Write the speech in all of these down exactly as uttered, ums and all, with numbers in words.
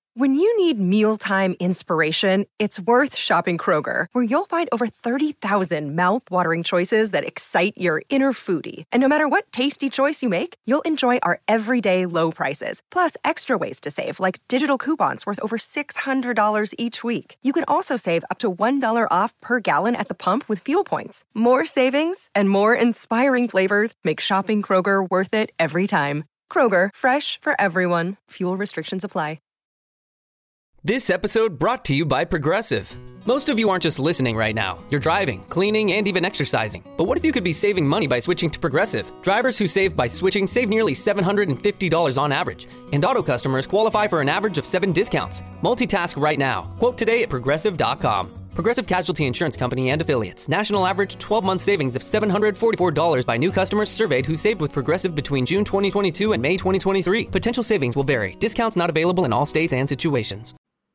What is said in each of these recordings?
When you need mealtime inspiration, it's worth shopping Kroger, where you'll find over thirty thousand mouth-watering choices that excite your inner foodie. And no matter what tasty choice you make, you'll enjoy our everyday low prices, plus extra ways to save, like digital coupons worth over six hundred dollars each week. You can also save up to one dollar off per gallon at the pump with fuel points. More savings and more inspiring flavors make shopping Kroger worth it every time. Kroger, fresh for everyone. Fuel restrictions apply. This episode brought to you by Progressive. Most of you aren't just listening right now. You're driving, cleaning, and even exercising. But what if you could be saving money by switching to Progressive? Drivers who save by switching save nearly seven hundred fifty dollars on average. And auto customers qualify for an average of seven discounts. Multitask right now. Quote today at Progressive dot com. Progressive Casualty Insurance Company and Affiliates. National average twelve-month savings of seven hundred forty-four dollars by new customers surveyed who saved with Progressive between June twenty twenty-two and May twenty twenty-three. Potential savings will vary. Discounts not available in all states and situations.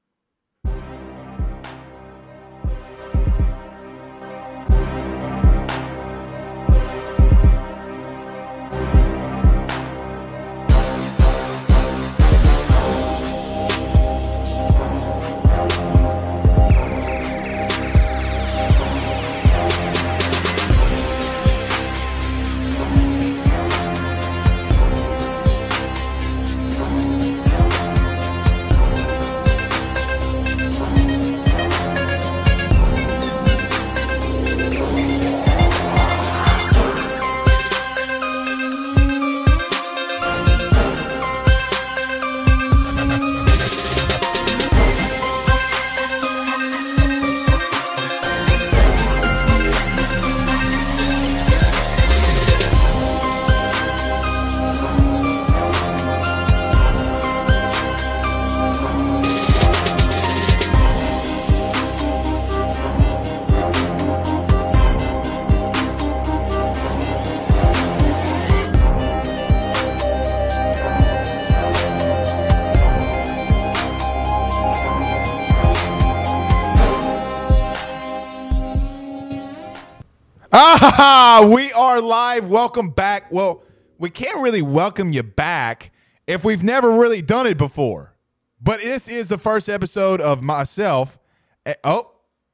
Ah, we are live. Welcome back. Well, we can't really welcome you back if we've never really done it before. But this is the first episode of myself. Oh.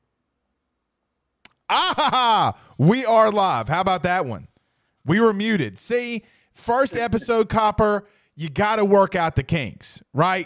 Ah, we are live. How about that one? We were muted. See, first episode, Copper, you got to work out the kinks, right?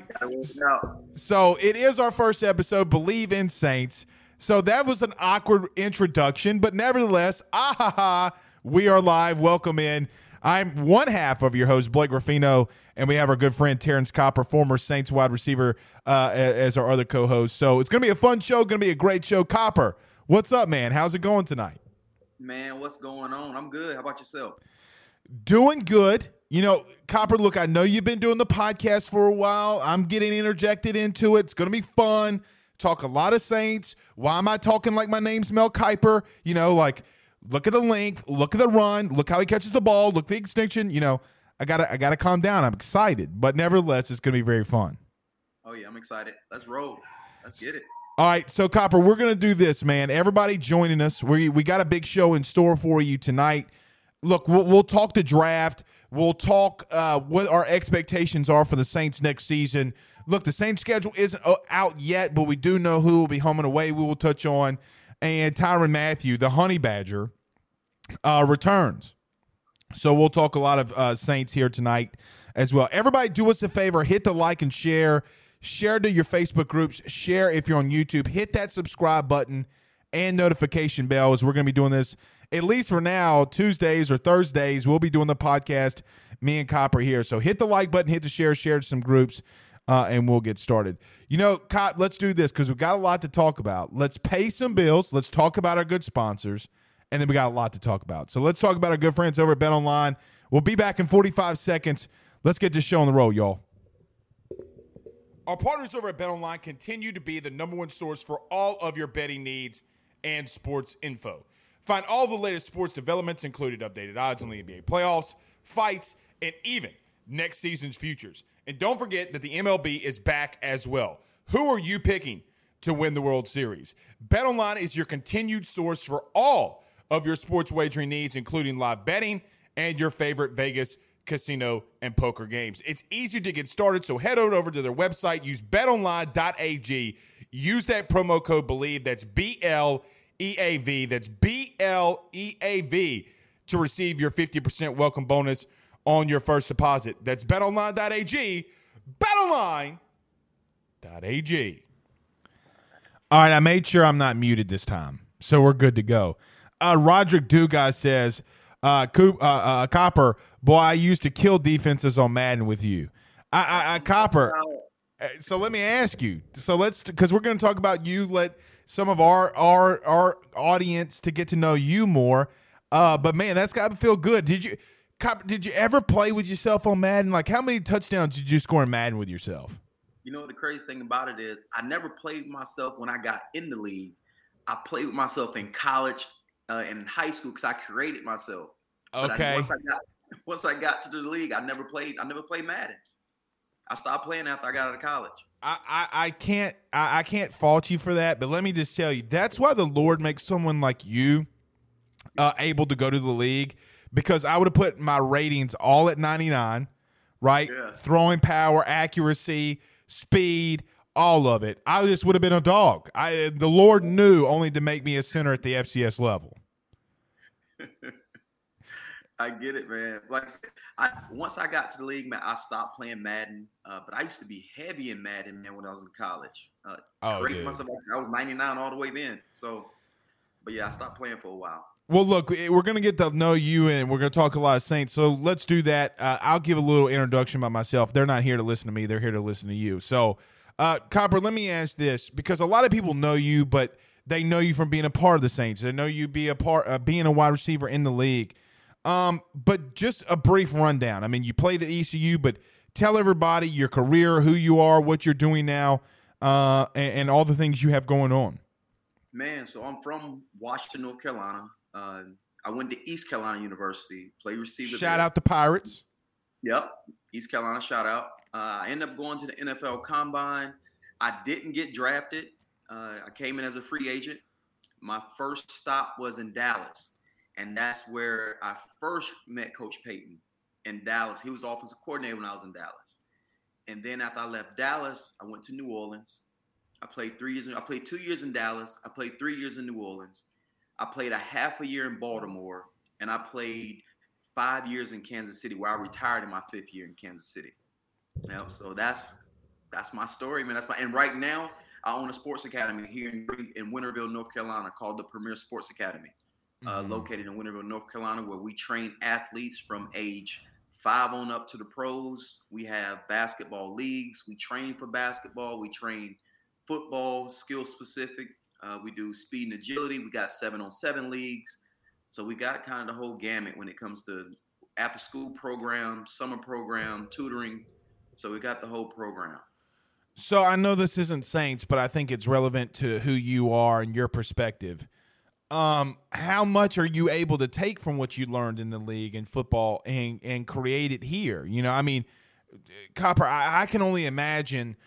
So it is our first episode, Believe in Saints. So that was an awkward introduction, but nevertheless, ah ha ha, we are live. Welcome in. I'm one half of your host, Blake Ruffino, and we have our good friend Terrence Copper, former Saints wide receiver, uh, as our other co-host. So it's going to be a fun show, going to be a great show. Copper, what's up, man? How's it going tonight? Man, what's going on? I'm good. How about yourself? Doing good. You know, Copper, look, I know you've been doing the podcast for a while. I'm getting interjected into it. It's going to be fun. Talk a lot of Saints. Why am I talking like my name's Mel Kiper? You know, like, look at the length, look at the run, look how he catches the ball, look at the extension. You know, I gotta, I gotta calm down. I'm excited, but nevertheless, it's gonna be very fun. Oh yeah, I'm excited. Let's roll. Let's get it. All right, so Copper, we're gonna do this, man. Everybody joining us. We we got a big show in store for you tonight. Look, we'll, we'll talk the draft. We'll talk uh, what our expectations are for the Saints next season. Look, the Saints schedule isn't out yet, but we do know who will be home and away. We will touch on. And Tyrann Mathieu, the Honey Badger, uh, returns. So we'll talk a lot of uh, Saints here tonight as well. Everybody do us a favor. Hit the like and share. Share to your Facebook groups. Share if you're on YouTube. Hit that subscribe button and notification bell, as we're going to be doing this, at least for now, Tuesdays or Thursdays. We'll be doing the podcast, me and Copper here. So hit the like button, hit the share, share to some groups. Uh, and we'll get started. You know, Cop, let's do this because we've got a lot to talk about. Let's pay some bills. Let's talk about our good sponsors. And then we got a lot to talk about. So let's talk about our good friends over at BetOnline. We'll be back in forty-five seconds. Let's get this show on the road, y'all. Our partners over at BetOnline continue to be the number one source for all of your betting needs and sports info. Find all the latest sports developments, including updated odds on the N B A playoffs, fights, and even next season's futures. And don't forget that the M L B is back as well. Who are you picking to win the World Series? BetOnline is your continued source for all of your sports wagering needs, including live betting and your favorite Vegas casino and poker games. It's easier to get started, so head on over to their website. Use bet online dot a g. Use that promo code BELIEVE. That's B L E A V. That's B L E A V to receive your fifty percent welcome bonus on your first deposit. That's bet online dot a g. bet online dot a g. All right, I made sure I'm not muted this time, so we're good to go. Uh, Roderick Dugas says, uh, Coop, uh, uh, Copper, boy, I used to kill defenses on Madden with you. I, I, I Copper. So let me ask you. So let's, because we're going to talk about you. Let some of our our our audience to get to know you more. Uh, but man, that's got to feel good. Did you, Copper? Did you ever play with yourself on Madden? Like, how many touchdowns did you score in Madden with yourself? You know, the crazy thing about it is I never played with myself when I got in the league. I played with myself in college uh, and in high school because I created myself. Okay. I, once, I got, once I got to the league, I never played. I never played Madden. I stopped playing after I got out of college. I, I, I can't I, I can't fault you for that, but let me just tell you, that's why the Lord makes someone like you uh, able to go to the league, because I would have put my ratings all at ninety-nine, right? Yeah. Throwing power, accuracy, speed, all of it. I just would have been a dog. I the Lord knew only to make me a center at the F C S level. I get it, man. Like I said, I, once I got to the league, man, I stopped playing Madden. Uh, but I used to be heavy in Madden, man, when I was in college. Uh, oh, dude. Myself, I was ninety-nine all the way then. So, but yeah, I stopped playing for a while. Well, look, we're going to get to know you, and we're going to talk a lot of Saints. So let's do that. Uh, I'll give a little introduction by myself. They're not here to listen to me. They're here to listen to you. So, uh, Copper, let me ask this, because a lot of people know you, but they know you from being a part of the Saints. They know you be a part, uh, being a wide receiver in the league. Um, but just a brief rundown. I mean, you played at E C U, but tell everybody your career, who you are, what you're doing now, uh, and, and all the things you have going on. Man, so I'm from Washington, North Carolina. Uh, I went to East Carolina University, played receiver. Shout there. out the Pirates. Yep, East Carolina, shout out. Uh, I ended up going to the N F L Combine. I didn't get drafted. Uh, I came in as a free agent. My first stop was in Dallas. And that's where I first met Coach Payton in Dallas. He was the offensive coordinator when I was in Dallas. And then after I left Dallas, I went to New Orleans. I played three years. In, I played two years in Dallas. I played three years in New Orleans. I played a half a year in Baltimore. And I played five years in Kansas City, where I retired in my fifth year in Kansas City. Yep, so that's that's my story, man. That's my. And right now, I own a sports academy here in, in Winterville, North Carolina, called the Premier Sports Academy. Uh, mm-hmm. Located in Winterville, North Carolina, where we train athletes from age five on up to the pros. We have basketball leagues. We train for basketball. We train football, skill specific. Uh, we do speed and agility. We got seven on seven leagues. So we got kind of the whole gamut when it comes to after school program, summer program, tutoring. So we got the whole program. So I know this isn't Saints, but I think it's relevant to who you are and your perspective. Um, how much are you able to take from what you learned in the league and football and, and create it here? You know, I mean, Copper, I, I can only imagine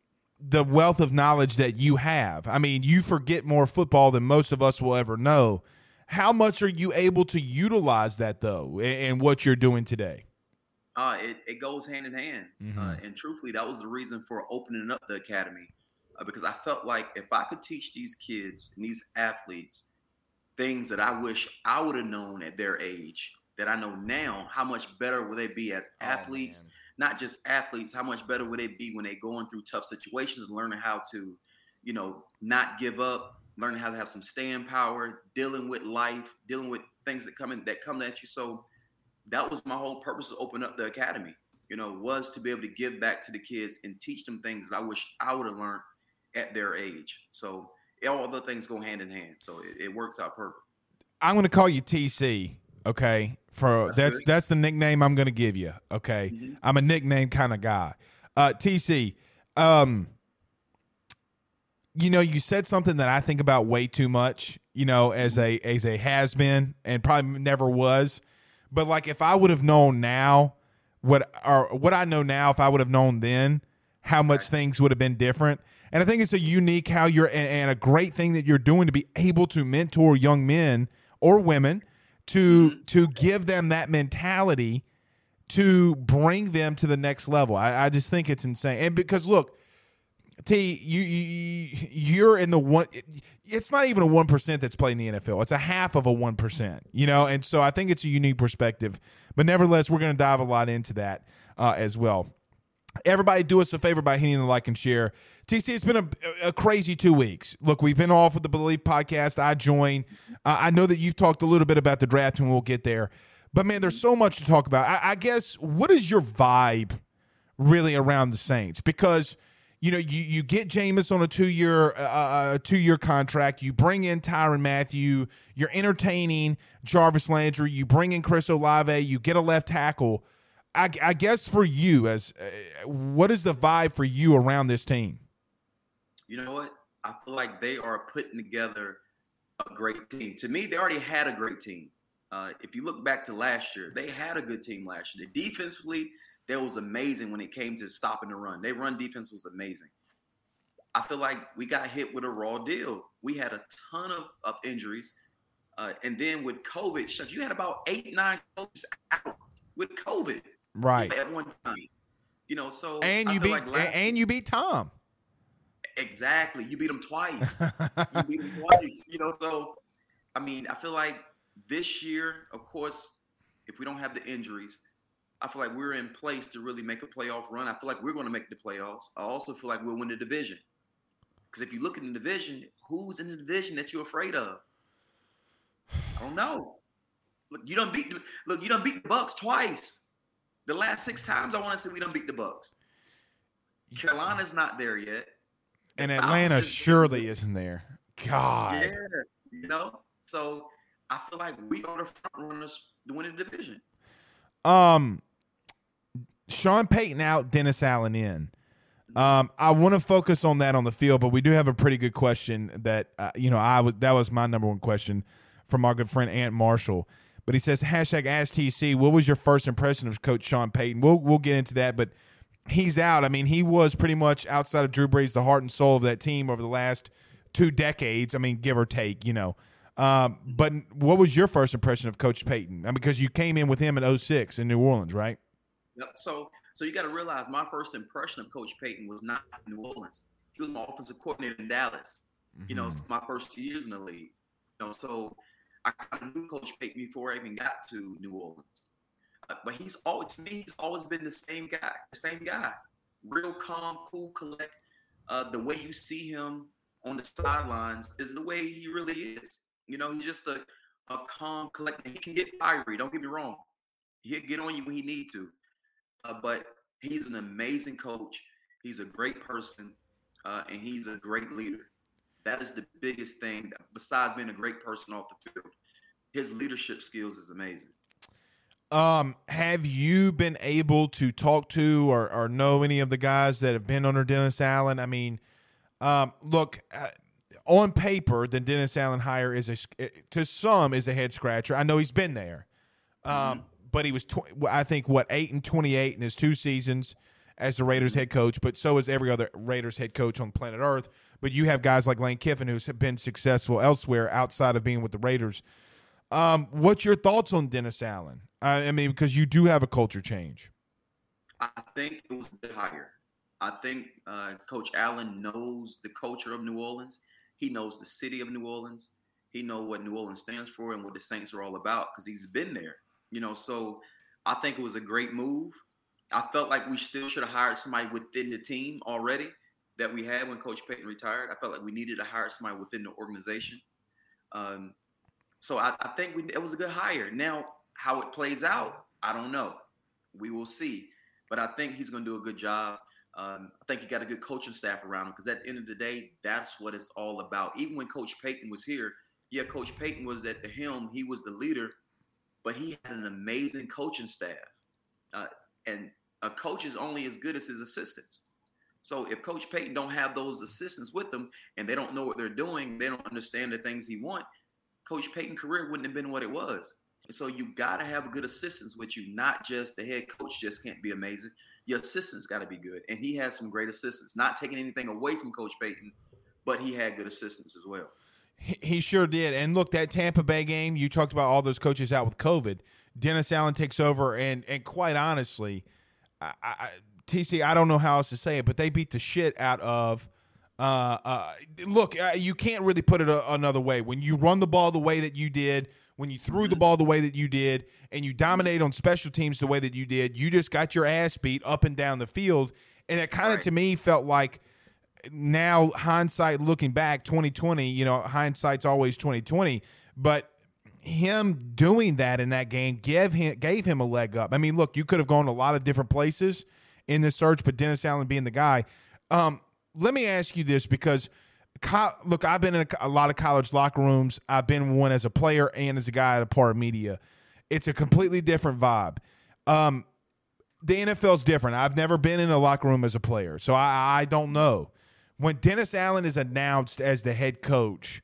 the wealth of knowledge that you have. I mean, you forget more football than most of us will ever know. How much are you able to utilize that, though, in, in what you're doing today? Uh, it, it goes hand in hand. Mm-hmm. Uh, and truthfully, that was the reason for opening up the academy, uh, because I felt like if I could teach these kids and these athletes things that I wish I would have known at their age, that I know now, how much better will they be as athletes? Oh, not just athletes, how much better would they be when they're going through tough situations, learning how to, you know, not give up, learning how to have some staying power, dealing with life, dealing with things that come in that come at you. So that was my whole purpose of opening up the academy, you know, was to be able to give back to the kids and teach them things I wish I would have learned at their age. So all the things go hand in hand, so it, it works out perfect. I'm going to call you T C, okay? For that's that's, that's the nickname I'm going to give you, okay? Mm-hmm. I'm a nickname kind of guy. Uh, T C, um, you know, you said something that I think about way too much, you know, as a as a has been and probably never was. But like, if I would have known now what or what I know now, if I would have known then, how much right. things would have been different. And I think it's a unique how you're and, and a great thing that you're doing to be able to mentor young men or women to mm-hmm. to give them that mentality to bring them to the next level. I, I just think it's insane. And because look, T, you, you you're in the one. It's not even a one percent that's playing the N F L. It's a half of a one percent. You know, and so I think it's a unique perspective. But nevertheless, we're going to dive a lot into that uh, as well. Everybody, do us a favor by hitting the like and share. T C, it's been a, a crazy two weeks. Look, we've been off with the Believe podcast. I joined. Uh, I know that you've talked a little bit about the draft, and we'll get there. But man, there's so much to talk about. I, I guess, what is your vibe really around the Saints? Because you know, you, you get Jameis on a two-year uh, a two-year contract. You bring in Tyrann Mathieu. You're entertaining Jarvis Landry. You bring in Chris Olave. You get a left tackle. I, I guess for you, as uh, what is the vibe for you around this team? You know what? I feel like they are putting together a great team. To me, they already had a great team. Uh, if you look back to last year, they had a good team last year. Defensively, that was amazing when it came to stopping the run. Their run defense was amazing. I feel like we got hit with a raw deal. We had a ton of, of injuries. Uh, and then with COVID, shucks, you had about eight, nine coaches out with COVID. Right. At one time. You know, so And I you feel beat like last, and you beat Tom. Exactly. You beat him twice. you beat him twice. You know, so I mean, I feel like this year, of course, if we don't have the injuries, I feel like we're in place to really make a playoff run. I feel like we're going to make the playoffs. I also feel like we'll win the division. Because if you look at the division, who's in the division that you're afraid of? I don't know. Look, you don't beat. Look, you don't beat the Bucks twice. The last six times I want to say we don't beat the Bucks. Carolina's not there yet. The And Atlanta Falcons, surely isn't there. God. Yeah, you know. So I feel like we are the front runners to win the division. Um. Sean Payton out, Dennis Allen in. Um, I want to focus on that on the field, but we do have a pretty good question that uh, you know I was that was my number one question from our good friend Ant Marshall. But he says hashtag Ask T C. What was your first impression of Coach Sean Payton? We'll we'll get into that, but he's out. I mean, he was pretty much outside of Drew Brees the heart and soul of that team over the last two decades. I mean, give or take, you know. Um, but what was your first impression of Coach Payton? I mean, because you came in with him in oh six in New Orleans, right? Yep. So, so you got to realize my first impression of Coach Payton was not in New Orleans. He was my offensive coordinator in Dallas. Mm-hmm. You know, my first two years in the league. You know, so I knew Coach Payton before I even got to New Orleans. Uh, but he's always, to me, he's always been the same guy. The same guy, real calm, cool, collect. Uh, the way you see him on the sidelines is the way he really is. You know, he's just a, a calm, collect. He can get fiery. Don't get me wrong. He'll get on you when he needs to. Uh, but he's an amazing coach. He's a great person, uh, and he's a great leader. That is the biggest thing, besides being a great person off the field. His leadership skills is amazing. Um, have you been able to talk to or, or know any of the guys that have been under Dennis Allen? I mean, um, look, uh, on paper, the Dennis Allen hire is a to some is a head scratcher. I know he's been there. Um, mm-hmm. But he was, tw- I think, what, eight and twenty-eight in his two seasons as the Raiders head coach. But so is every other Raiders head coach on planet Earth. But you have guys like Lane Kiffin who's been successful elsewhere outside of being with the Raiders. Um, what's your thoughts on Dennis Allen? Uh, I mean, because you do have a culture change. I think it was a bit higher. I think uh, Coach Allen knows the culture of New Orleans. He knows the city of New Orleans. He knows what New Orleans stands for and what the Saints are all about because he's been there. You know, so I think it was a great move. I felt like we still should have hired somebody within the team already that we had when Coach Payton retired. I felt like we needed to hire somebody within the organization. Um, so I, I think we, it was a good hire. Now, how it plays out, I don't know. We will see. But I think he's going to do a good job. Um, I think he got a good coaching staff around him because at the end of the day, that's what it's all about. Even when Coach Payton was here, yeah, Coach Payton was at the helm. He was the leader. But he had an amazing coaching staff. Uh, and a coach is only as good as his assistants. So if Coach Payton don't have those assistants with them and they don't know what they're doing, they don't understand the things he wants, Coach Payton's career wouldn't have been what it was. And so you got to have good assistants with you, not just the head coach just can't be amazing. Your assistants got to be good. And he had some great assistants, not taking anything away from Coach Payton, but he had good assistants as well. He sure did. And look, that Tampa Bay game, you talked about all those coaches out with COVID. Dennis Allen takes over, and and quite honestly, I, I, T C, I don't know how else to say it, but they beat the shit out of. Uh, uh, look, uh, you can't really put it a, another way. When you run the ball the way that you did, when you threw the ball the way that you did, and you dominate on special teams the way that you did, you just got your ass beat up and down the field, and it kind of right. to me felt like. Now, hindsight looking back, twenty twenty, you know, hindsight's always twenty twenty, but him doing that in that game gave him gave him a leg up. I mean, look, you could have gone a lot of different places in this search, but Dennis Allen being the guy. Um, let me ask you this because, co- look, I've been in a, a lot of college locker rooms. I've been one as a player and as a guy at a part of media. It's a completely different vibe. Um, the N F L is different. I've never been in a locker room as a player, so I, I don't know. When Dennis Allen is announced as the head coach,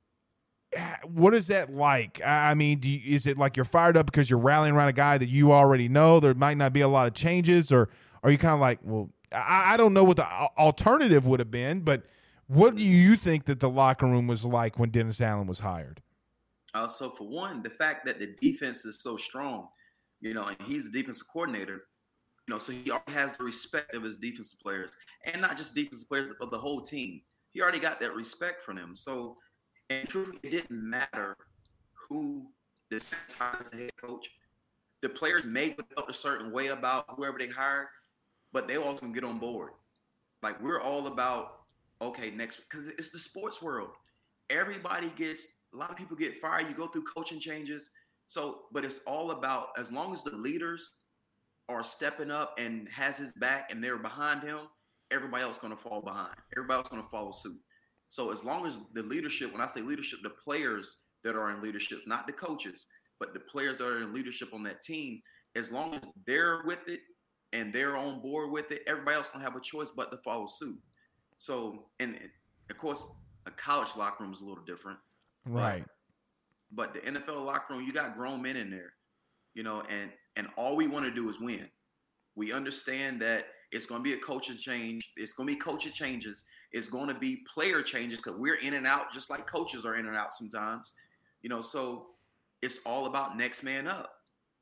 what is that like? I mean, do you, is it like you're fired up because you're rallying around a guy that you already know? There might not be a lot of changes, or are you kind of like, well, I, I don't know what the alternative would have been, but what do you think that the locker room was like when Dennis Allen was hired? Uh, so for one, the fact that the defense is so strong, you know, and he's the defensive coordinator. You know, so he already has the respect of his defensive players, and not just defensive players, but the whole team. He already got that respect from them. So, and truthfully, it didn't matter who the Saints hired as the head coach. The players may have felt a certain way about whoever they hired, but they all can get on board. Like, we're all about, okay, next, because it's the sports world. Everybody gets, a lot of people get fired. You go through coaching changes. So, but it's all about, as long as the leaders are stepping up and has his back and they're behind him, everybody else going to fall behind. Everybody else going to follow suit. So as long as the leadership, when I say leadership, the players that are in leadership, not the coaches, but the players that are in leadership on that team, as long as they're with it and they're on board with it, everybody else don't have a choice but to follow suit. So, and of course, a college locker room is a little different. Right. But, but the N F L locker room, you got grown men in there, you know, and And all we want to do is win. We understand that it's going to be a coaching change. It's going to be coaching changes. It's going to be player changes because we're in and out just like coaches are in and out sometimes. You know, so it's all about next man up.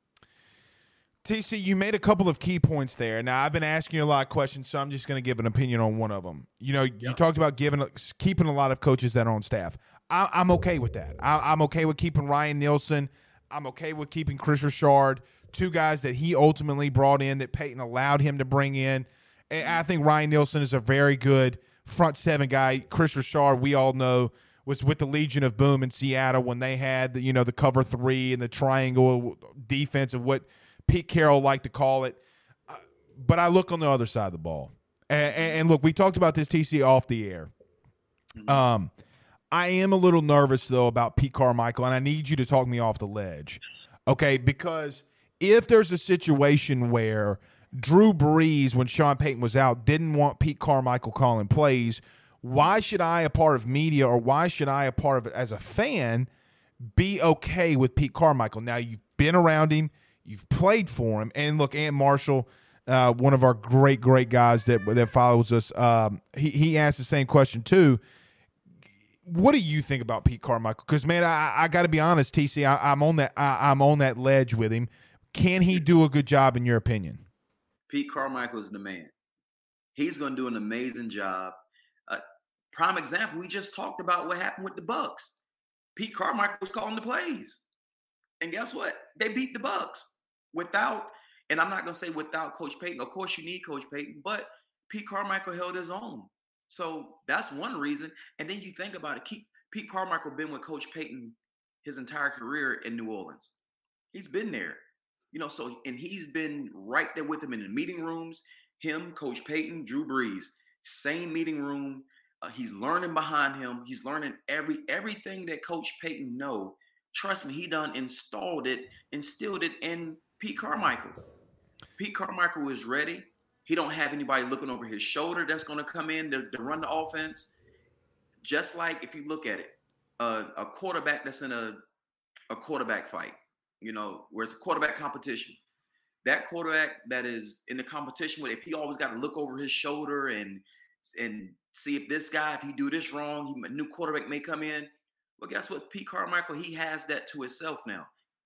T C, you made a couple of key points there. Now, I've been asking you a lot of questions, so I'm just going to give an opinion on one of them. You know, yep. you talked about giving, keeping a lot of coaches that are on staff. I, I'm okay with that. I, I'm okay with keeping Ryan Nielsen. I'm okay with keeping Chris Richard. Two guys that he ultimately brought in that Peyton allowed him to bring in. And I think Ryan Nielsen is a very good front seven guy. Chris Richard, we all know, was with the Legion of Boom in Seattle when they had the, you know, the cover three and the triangle defense of what Pete Carroll liked to call it. But I look on the other side of the ball. And, and look, we talked about this, T C, off the air. Um, I am a little nervous, though, about Pete Carmichael, and I need you to talk me off the ledge. Okay, because – if there's a situation where Drew Brees, when Sean Payton was out, didn't want Pete Carmichael calling plays, why should I, a part of media, or why should I, a part of it as a fan, be okay with Pete Carmichael? Now, you've been around him. You've played for him. And, look, Ant Marshall, uh, one of our great, great guys that that follows us, um, he, he asked the same question, too. What do you think about Pete Carmichael? Because, man, I, I got to be honest, T C, I, I'm on that I, I'm on that ledge with him. Can he do a good job in your opinion? Pete Carmichael is the man. He's going to do an amazing job. Uh, prime example, we just talked about what happened with the Bucs. Pete Carmichael was calling the plays. And guess what? They beat the Bucs without, and I'm not going to say without Coach Payton. Of course, you need Coach Payton, but Pete Carmichael held his own. So that's one reason. And then you think about it. Keep, Pete Carmichael been with Coach Payton his entire career in New Orleans. He's been there. You know, so, and he's been right there with him in the meeting rooms. Him, Coach Payton, Drew Brees, same meeting room. Uh, he's learning behind him. He's learning every everything that Coach Payton know. Trust me, he done installed it, instilled it in Pete Carmichael. Pete Carmichael is ready. He don't have anybody looking over his shoulder that's going to come in to, to run the offense. Just like if you look at it, uh, a quarterback that's in a, a quarterback fight. You know, where it's a quarterback competition. That quarterback that is in the competition with, if he always got to look over his shoulder and and see if this guy, if he do this wrong, he, a new quarterback may come in. Well, guess what? Pete Carmichael, he has that to himself now.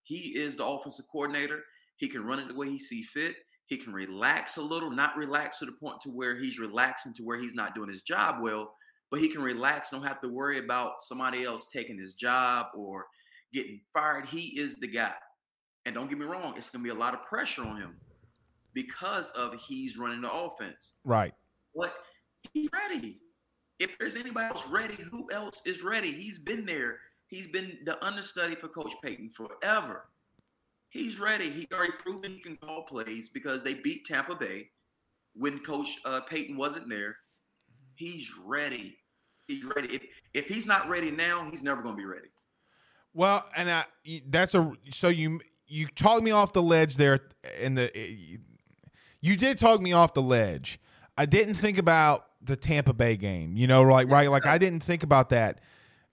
He is the offensive coordinator. He can run it the way he sees fit. He can relax a little, not relax to the point to where he's relaxing to where he's not doing his job well, but he can relax, don't have to worry about somebody else taking his job or getting fired. He is the guy. And don't get me wrong, it's going to be a lot of pressure on him because of he's running the offense. Right. But he's ready. If there's anybody else ready, who else is ready? He's been there. He's been the understudy for Coach Payton forever. He's ready. He already proven he can call plays because they beat Tampa Bay when Coach uh, Payton wasn't there. He's ready. He's ready. If, if he's not ready now, he's never going to be ready. Well, and I, that's a so you you talked me off the ledge there, and the you did talk me off the ledge. I didn't think about the Tampa Bay game. You know, like right, like I didn't think about that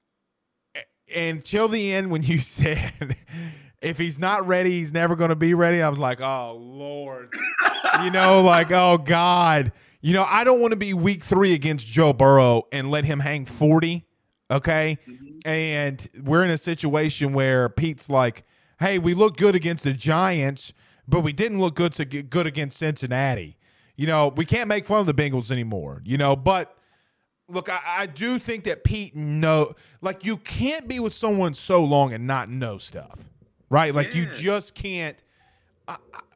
until the end when you said, if he's not ready, he's never going to be ready. I was like, oh, Lord. You know, like, oh, God. You know, I don't want to be week three against Joe Burrow and let him hang forty, okay? Mm-hmm. And we're in a situation where Pete's like, hey, we look good against the Giants, but we didn't look good to get good against Cincinnati. You know, we can't make fun of the Bengals anymore, you know, but look, I, I do think that Pete know, like, you can't be with someone so long and not know stuff, right? Like, yeah. You just can't. Uh,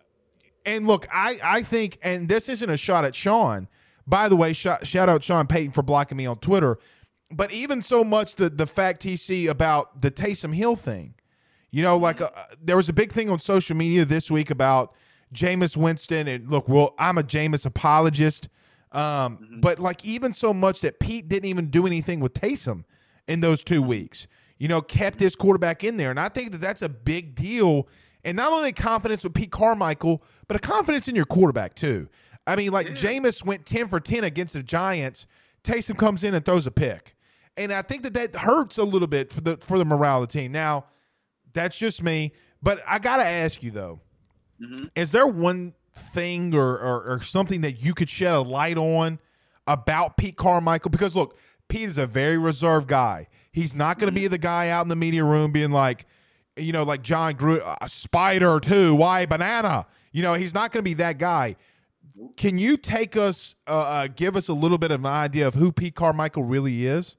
and look, I, I think, and this isn't a shot at Sean. By the way, sh- shout out Sean Payton for blocking me on Twitter. But even so much the, the fact he see about the Taysom Hill thing, you know, like, uh, there was a big thing on social media this week about Jameis Winston. And look, well, I'm a Jameis apologist. Um, mm-hmm. But like even so much that Pete didn't even do anything with Taysom in those two weeks, you know, kept his quarterback in there. And I think that that's a big deal. And not only confidence with Pete Carmichael, but a confidence in your quarterback too. I mean, like yeah. Jameis went ten for ten against the Giants. Taysom comes in and throws a pick. And I think that that hurts a little bit for the, for the morale of the team. Now that's just me, but I got to ask you though, mm-hmm. is there one thing or, or or something that you could shed a light on about Pete Carmichael? Because look, Pete is a very reserved guy. He's not going to mm-hmm. be the guy out in the media room being like, you know, like John Grew, a spider too, why banana? You know, he's not going to be that guy. Can you take us, uh, uh, give us a little bit of an idea of who Pete Carmichael really is?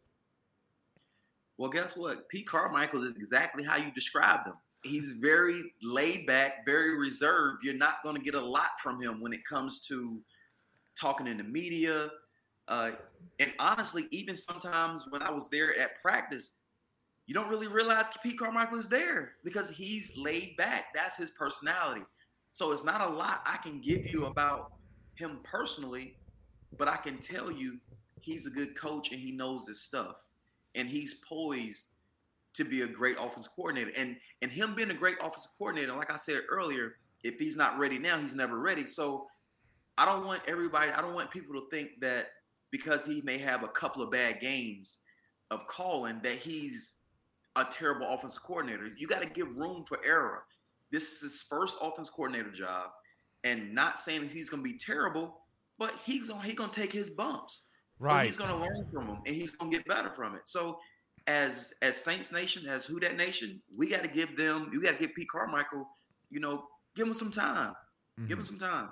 Well, guess what? Pete Carmichael is exactly how you described him. He's very laid back, very reserved. You're not going to get a lot from him when it comes to talking in the media. Uh, and honestly, even sometimes when I was there at practice, you don't really realize Pete Carmichael is there because he's laid back. That's his personality. So it's not a lot I can give you about him personally, but I can tell you he's a good coach and he knows his stuff. And he's poised to be a great offensive coordinator. And and him being a great offensive coordinator, like I said earlier, if he's not ready now, he's never ready. So I don't want everybody, I don't want people to think that because he may have a couple of bad games of calling that he's a terrible offensive coordinator. You got to give room for error. This is his first offensive coordinator job. And not saying he's going to be terrible, but he's going he's gonna to take his bumps. Right. And he's going to learn from them, and he's going to get better from it. So as as Saints Nation, as Who Dat Nation, we got to give them, you got to give Pete Carmichael, you know, give him some time. Mm-hmm. Give him some time.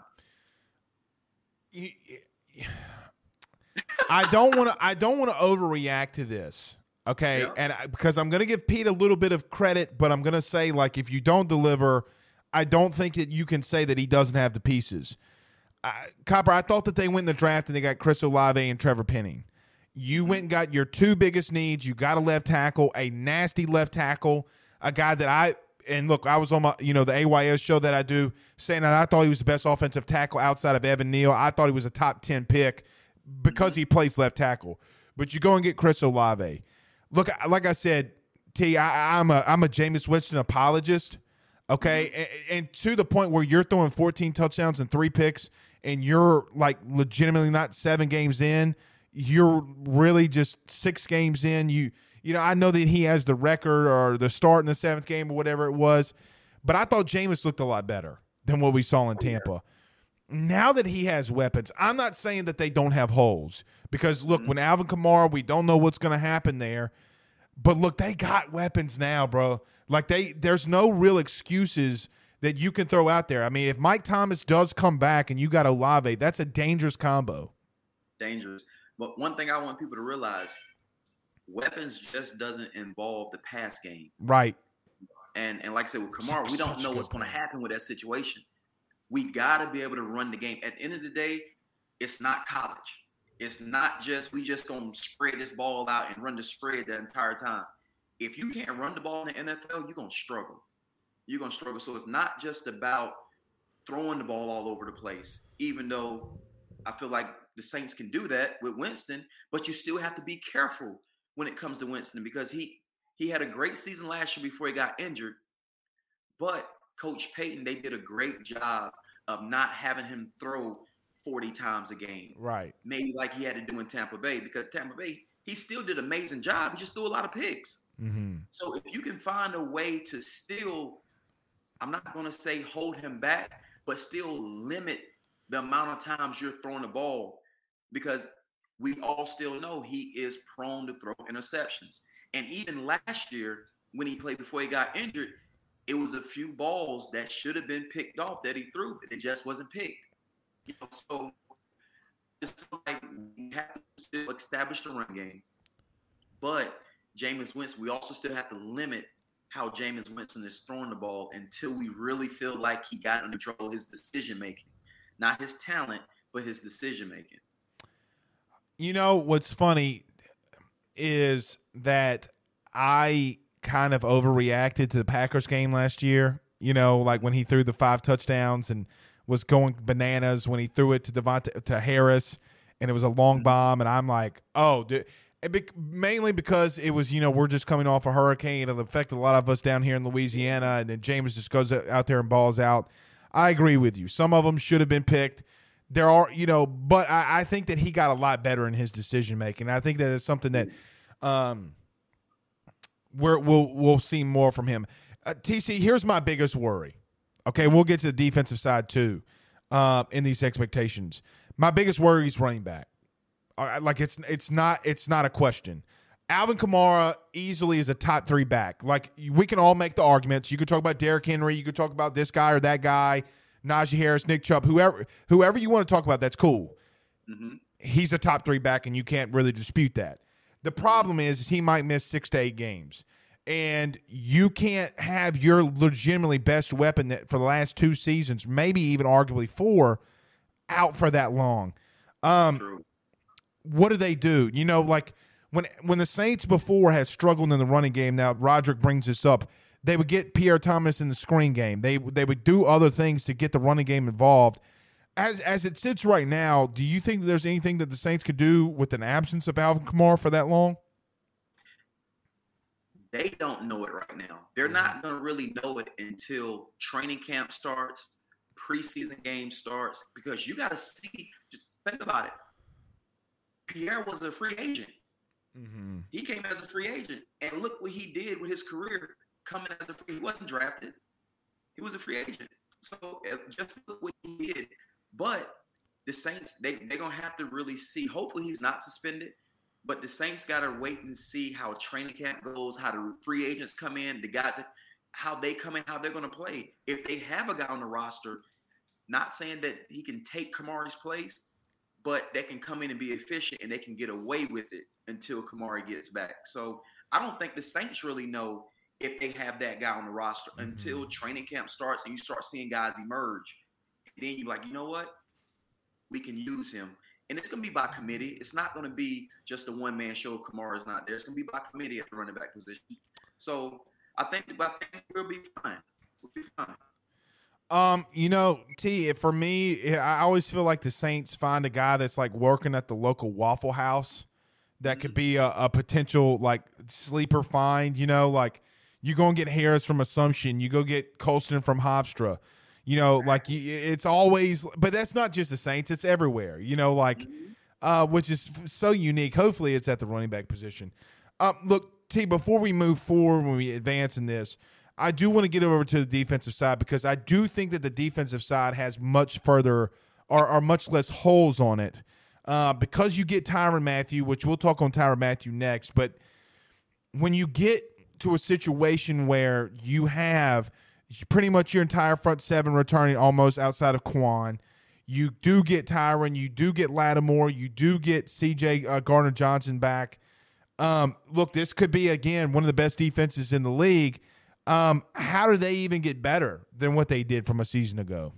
I don't want to. I don't want to overreact to this, okay? Yeah. And I, because I'm going to give Pete a little bit of credit, but I'm going to say, like, if you don't deliver, I don't think that you can say that he doesn't have the pieces. Uh, Copper, I thought that they went in the draft and they got Chris Olave and Trevor Penning. You went and got your two biggest needs. You got a left tackle, a nasty left tackle, a guy that I and look, I was on my you know the A Y S show that I do saying that I thought he was the best offensive tackle outside of Evan Neal. I thought he was a top ten pick because he plays left tackle. But you go and get Chris Olave. Look, like I said, T, I, I'm a I'm a Jameis Winston apologist. Okay, mm-hmm. and, and to the point where you're throwing fourteen touchdowns and three picks, and you're like legitimately not seven games in. You're really just six games in. You you know, I know that he has the record or the start in the seventh game or whatever it was, but I thought Jameis looked a lot better than what we saw in Tampa. Oh, yeah. Now that he has weapons, I'm not saying that they don't have holes because, look, mm-hmm. when Alvin Kamara, we don't know what's going to happen there. But look, they got weapons now, bro. Like they, there's no real excuses that you can throw out there. I mean, if Mike Thomas does come back and you got Olave, that's a dangerous combo. Dangerous. But one thing I want people to realize, weapons just doesn't involve the pass game. Right. And and like I said, with Kamara, we don't know what's going to happen with that situation. We got to be able to run the game. At the end of the day, it's not college. It's not just we just going to spread this ball out and run the spread the entire time. If you can't run the ball in the N F L, you're going to struggle. You're going to struggle. So it's not just about throwing the ball all over the place, even though I feel like the Saints can do that with Winston, but you still have to be careful when it comes to Winston because he he had a great season last year before he got injured. But Coach Payton, they did a great job of not having him throw forty times a game. Right. Maybe like he had to do in Tampa Bay, because Tampa Bay, he still did an amazing job. He just threw a lot of picks. Mm-hmm. So if you can find a way to still, I'm not going to say hold him back, but still limit the amount of times you're throwing the ball, because we all still know he is prone to throw interceptions. And even last year, when he played before he got injured, it was a few balls that should have been picked off that he threw, but it just wasn't picked. You know, so it's like we have to still establish the run game. But Jameis Winston, we also still have to limit how Jameis Winston is throwing the ball until we really feel like he got under control his decision-making. Not his talent, but his decision-making. You know, what's funny is that I kind of overreacted to the Packers game last year. You know, like when he threw the five touchdowns and was going bananas when he threw it to Devonta, to Harris, and it was a long bomb, and I'm like, oh, dude. Be- mainly because it was, you know, we're just coming off a hurricane. It affected a lot of us down here in Louisiana, and then Jameis just goes out there and balls out. I agree with you. Some of them should have been picked. There are, you know, but I, I think that he got a lot better in his decision making. I think that is something that um, we're, we'll we'll see more from him. Uh, T C, here's my biggest worry. Okay, we'll get to the defensive side too uh, in these expectations. My biggest worry is running back. Uh, like it's it's not it's not a question. Alvin Kamara easily is a top three back. Like we can all make the arguments. You could talk about Derrick Henry. You could talk about this guy or that guy. Najee Harris, Nick Chubb, whoever whoever you want to talk about, that's cool. Mm-hmm. He's a top three back, and you can't really dispute that. The problem is, is he might miss six to eight games, and you can't have your legitimately best weapon that for the last two seasons, maybe even arguably four, out for that long. Um, True. What do they do? You know, like when when the Saints before had struggled in the running game. Now Roderick brings this up. They would get Pierre Thomas in the screen game. They they would do other things to get the running game involved. As as it sits right now, do you think there's anything that the Saints could do with an absence of Alvin Kamara for that long? They don't know it right now. They're not going to really know it until training camp starts, preseason game starts, because you got to see. Just think about it. Pierre was a free agent. Mm-hmm. He came as a free agent, and look what he did with his career coming as a free. He wasn't drafted. He was a free agent. So just look what he did. But the Saints, they, they're going to have to really see. Hopefully he's not suspended, but the Saints got to wait and see how training camp goes, how the free agents come in, the guys, how they come in, how they're going to play. If they have a guy on the roster, not saying that he can take Kamara's place, but they can come in and be efficient and they can get away with it until Kamara gets back. So I don't think the Saints really know if they have that guy on the roster mm-hmm. until training camp starts and you start seeing guys emerge. And then you're like, you know what? We can use him. And it's going to be by committee. It's not going to be just a one-man show. Kamara's not there. It's going to be by committee at the running back position. So I think, I think we'll be fine. We'll be fine. Um, you know, T, for me, I always feel like the Saints find a guy that's like working at the local Waffle House that mm-hmm. could be a, a potential like sleeper find. You know, like you go and get Harris from Assumption, you go get Colston from Hofstra. You know, like it's always, but that's not just the Saints; it's everywhere. You know, like mm-hmm. uh, which is so unique. Hopefully, it's at the running back position. Um, look, T, before we move forward, when we advance in this. I do want to get over to the defensive side because I do think that the defensive side has much further or, or much less holes on it uh, because you get Tyrann Mathieu, which we'll talk on Tyrann Mathieu next. But when you get to a situation where you have pretty much your entire front seven returning almost outside of Quan, you do get Tyron, you do get Lattimore, you do get C J uh, Gardner-Johnson back. Um, look, this could be, again, one of the best defenses in the league. Um, how do they even get better than what they did from a season ago?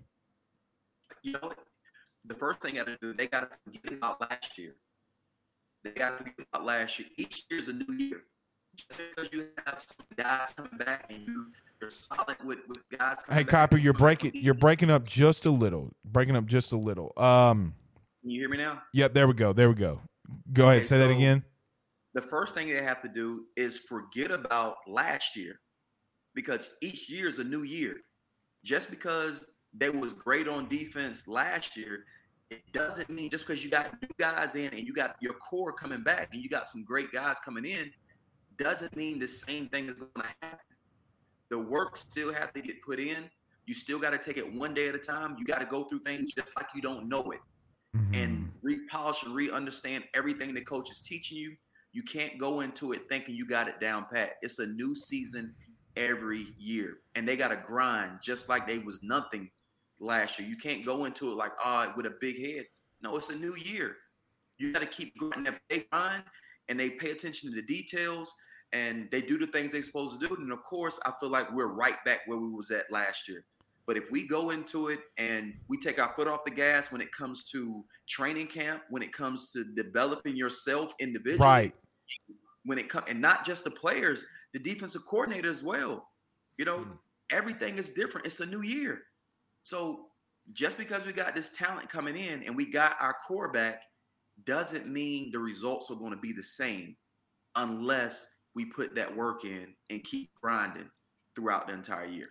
You know, the first thing I do, they got to forget about last year. They got to forget about last year. Each year is a new year. Just because you have some guys coming back and you, you're solid with, with guys coming hey, back. Hey, Copper, you're breaking you're breaking up just a little. Breaking up just a little. Um, Can you hear me now? Yep, there we go. There we go. Go ahead, okay, say so that again. The first thing they have to do is forget about last year, because each year is a new year. Just because they was great on defense last year, it doesn't mean just because you got new guys in and you got your core coming back and you got some great guys coming in, doesn't mean the same thing is going to happen. The work still have to get put in. You still got to take it one day at a time. You got to go through things just like you don't know it, mm-hmm. and re-polish and re-understand everything the coach is teaching you. You can't go into it thinking you got it down pat. It's a new season every year, and they got to grind just like they was nothing last year. You can't go into it like, oh, with a big head. No, it's a new year. You got to keep going. They grind, and they pay attention to the details, and they do the things they're supposed to do. And, of course, I feel like we're right back where we was at last year. But if we go into it and we take our foot off the gas when it comes to training camp, when it comes to developing yourself individually, right. when it comes, and not just the players, the defensive coordinator as well. You know, mm. everything is different. It's a new year. So just because we got this talent coming in and we got our core back doesn't mean the results are going to be the same unless we put that work in and keep grinding throughout the entire year.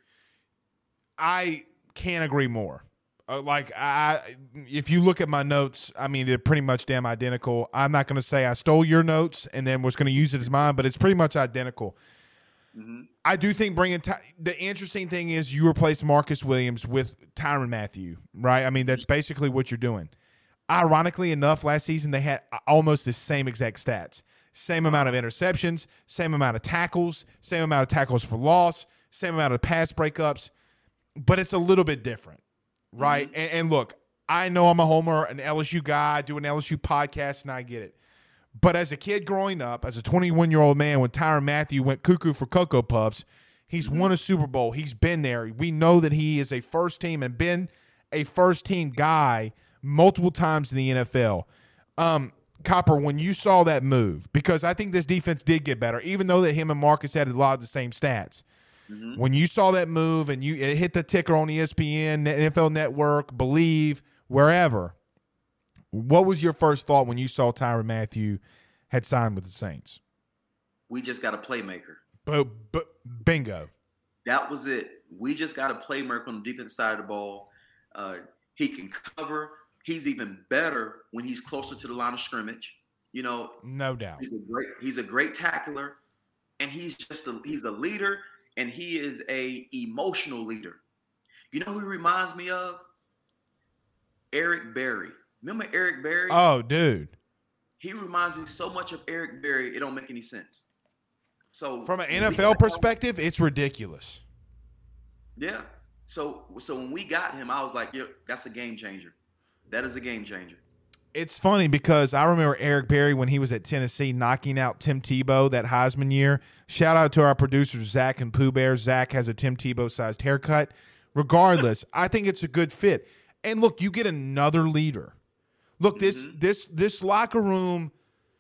I can't agree more. Uh, like, I, if you look at my notes, I mean, they're pretty much damn identical. I'm not going to say I stole your notes and then was going to use it as mine, but it's pretty much identical. Mm-hmm. I do think bringing Ty- – the interesting thing is you replace Marcus Williams with Tyrann Mathieu, right? I mean, that's basically what you're doing. Ironically enough, last season they had almost the same exact stats. Same amount of interceptions, same amount of tackles, same amount of tackles for loss, same amount of pass breakups, but it's a little bit different. Right. Mm-hmm. And, and look, I know I'm a homer, an L S U guy, I do an L S U podcast, and I get it. But as a kid growing up, as a twenty-one-year-old man, when Tyrann Mathieu went cuckoo for Cocoa Puffs, he's mm-hmm. won a Super Bowl. He's been there. We know that he is a first team and been a first team guy multiple times in the N F L. Um, Copper, when you saw that move, because I think this defense did get better, even though that him and Marcus had a lot of the same stats. Mm-hmm. When you saw that move and you it hit the ticker on E S P N, N F L Network, Believe, wherever, what was your first thought when you saw Tyrann Mathieu had signed with the Saints? We just got a playmaker. But, but bingo. That was it. We just got a playmaker on the defense side of the ball. Uh, he can cover. He's even better when he's closer to the line of scrimmage. You know, no doubt. He's a great. He's a great tackler, and he's just a, he's a leader. And he is a emotional leader. You know who he reminds me of? Eric Berry. Remember Eric Berry? Oh, dude. He reminds me so much of Eric Berry, it don't make any sense. So from an N F L perspective, him, it's ridiculous. Yeah. So so when we got him, I was like, yeah, that's a game changer. That is a game changer. It's funny because I remember Eric Berry when he was at Tennessee knocking out Tim Tebow that Heisman year. Shout out to our producers, Zach and Pooh Bear. Zach has a Tim Tebow-sized haircut. Regardless, I think it's a good fit. And look, you get another leader. Look, this mm-hmm. this this locker room,